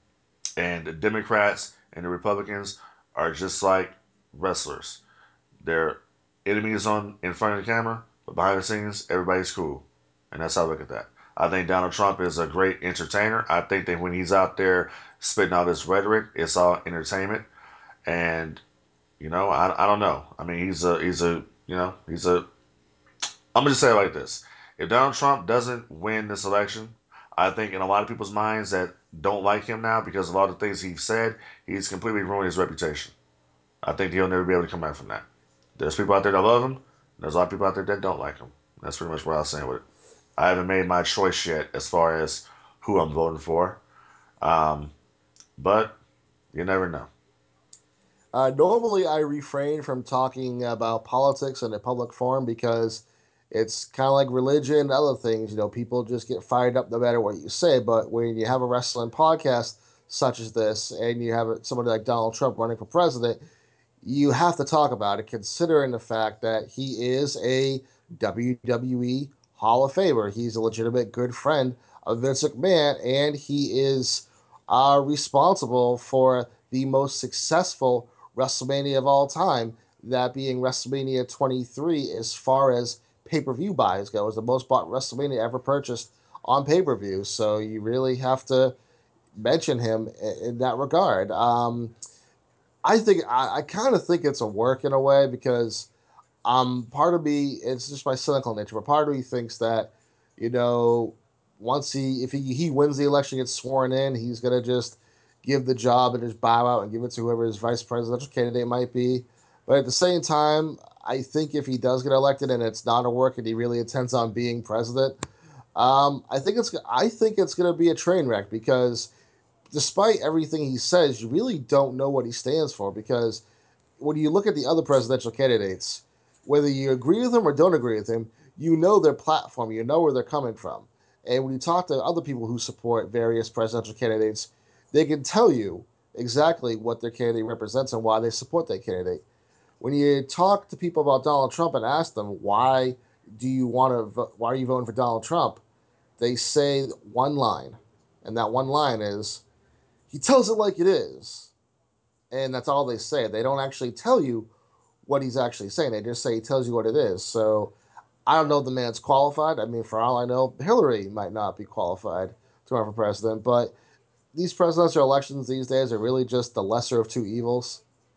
And the Democrats and the Republicans are just like wrestlers. They're enemies on in front of the camera, but behind the scenes, everybody's cool. And that's how I look at that. I think Donald Trump is a great entertainer. I think that when he's out there spitting all this rhetoric, it's all entertainment. And you know, I, I don't know. I mean, he's a he's a you know he's a. I'm gonna just say it like this: if Donald Trump doesn't win this election, I think in a lot of people's minds that don't like him now because of all the things he's said, he's completely ruined his reputation. I think he'll never be able to come back from that. There's people out there that love him. And there's a lot of people out there that don't like him. That's pretty much what I was saying with it. I haven't made my choice yet as far as who I'm voting for, um, but you never know. Uh, normally, I refrain from talking about politics in a public forum because it's kind of like religion and other things. You know, people just get fired up no matter what you say. But when you have a wrestling podcast such as this, and you have somebody like Donald Trump running for president, you have to talk about it, considering the fact that he is a W W E Hall of Famer. He's a legitimate good friend of Vince McMahon, and he is uh, responsible for the most successful WrestleMania of all time, that being WrestleMania twenty-three, as far as pay per view buys go. It was the most bought WrestleMania ever purchased on pay per view. So you really have to mention him in that regard. Um, I think I, I kind of think it's a work in a way because um part of me, it's just my cynical nature, but part of me thinks that, you know, once he if he, he wins the election, gets sworn in, he's gonna just give the job and just bow out and give it to whoever his vice presidential candidate might be. But at the same time, I think if he does get elected and it's not a work and he really intends on being president, um, I think it's I think it's gonna be a train wreck because despite everything he says, you really don't know what he stands for because when you look at the other presidential candidates, whether you agree with them or don't agree with them, you know their platform, you know where they're coming from. And when you talk to other people who support various presidential candidates, they can tell you exactly what their candidate represents and why they support that candidate. When you talk to people about Donald Trump and ask them why do you want to vo- why are you voting for Donald Trump, they say one line, and that one line is he tells it like it is, and that's all they say. They don't actually tell you what he's actually saying. They just say he tells you what it is. So I don't know if the man's qualified. I mean, for all I know, Hillary might not be qualified to run for president. But these presidential elections these days are really just the lesser of two evils.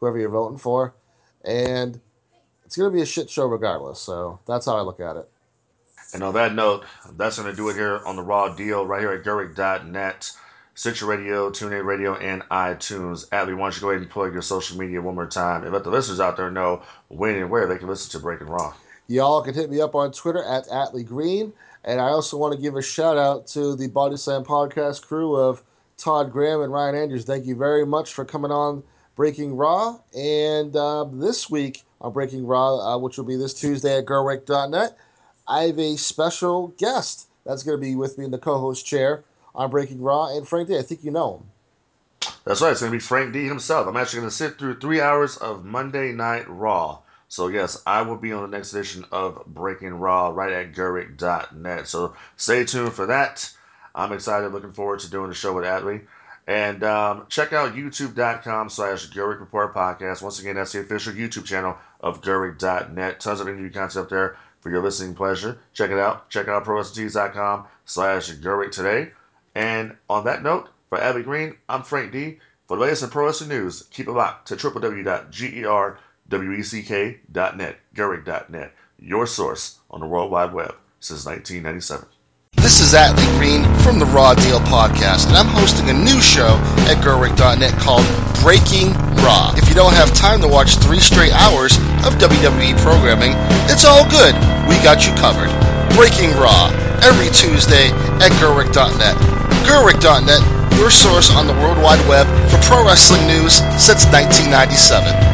whoever you're voting for. And it's going to be a shit show regardless. So that's how I look at it. And on that note, that's going to do it here on the Raw Deal right here at Gerwick dot net, Stitcher Radio, TuneIn Radio, and iTunes. Adley, why don't you go ahead and plug your social media one more time and let the listeners out there know when and where they can listen to Breaking Raw. Y'all can hit me up on Twitter at Atlee Green. And I also want to give a shout out to the Body Slam podcast crew of Todd Graham and Ryan Andrews. Thank you very much for coming on Breaking Raw. And uh, this week on Breaking Raw, uh, which will be this Tuesday at Gerwick dot net, I have a special guest that's going to be with me in the co-host chair on Breaking Raw. And Frank D, I think you know him. That's right. It's going to be Frank D himself. I'm actually going to sit through three hours of Monday Night Raw. So, yes, I will be on the next edition of Breaking Raw right at Gerwick dot net. So, stay tuned for that. I'm excited, looking forward to doing the show with Adley. And um, check out YouTube dot com slash Gerwick Report Podcast. Once again, that's the official YouTube channel of Gerwick dot net. Tons of interview content up there for your listening pleasure. Check it out. Check out Pro Wrestling Tees dot com slash Gerwick today. And on that note, for Adley Green, I'm Frank D. For the latest in pro wrestling news, keep it locked to w w w dot gerwick dot net, Gerwick dot net, your source on the World Wide Web since nineteen ninety-seven. This is Atlee Green from the Raw Deal Podcast, and I'm hosting a new show at Gerwick dot net called Breaking Raw. If you don't have time to watch three straight hours of W W E programming, it's all good. We got you covered. Breaking Raw, every Tuesday at Gerwick dot net. Gerwick dot net, your source on the World Wide Web for pro wrestling news since nineteen ninety-seven.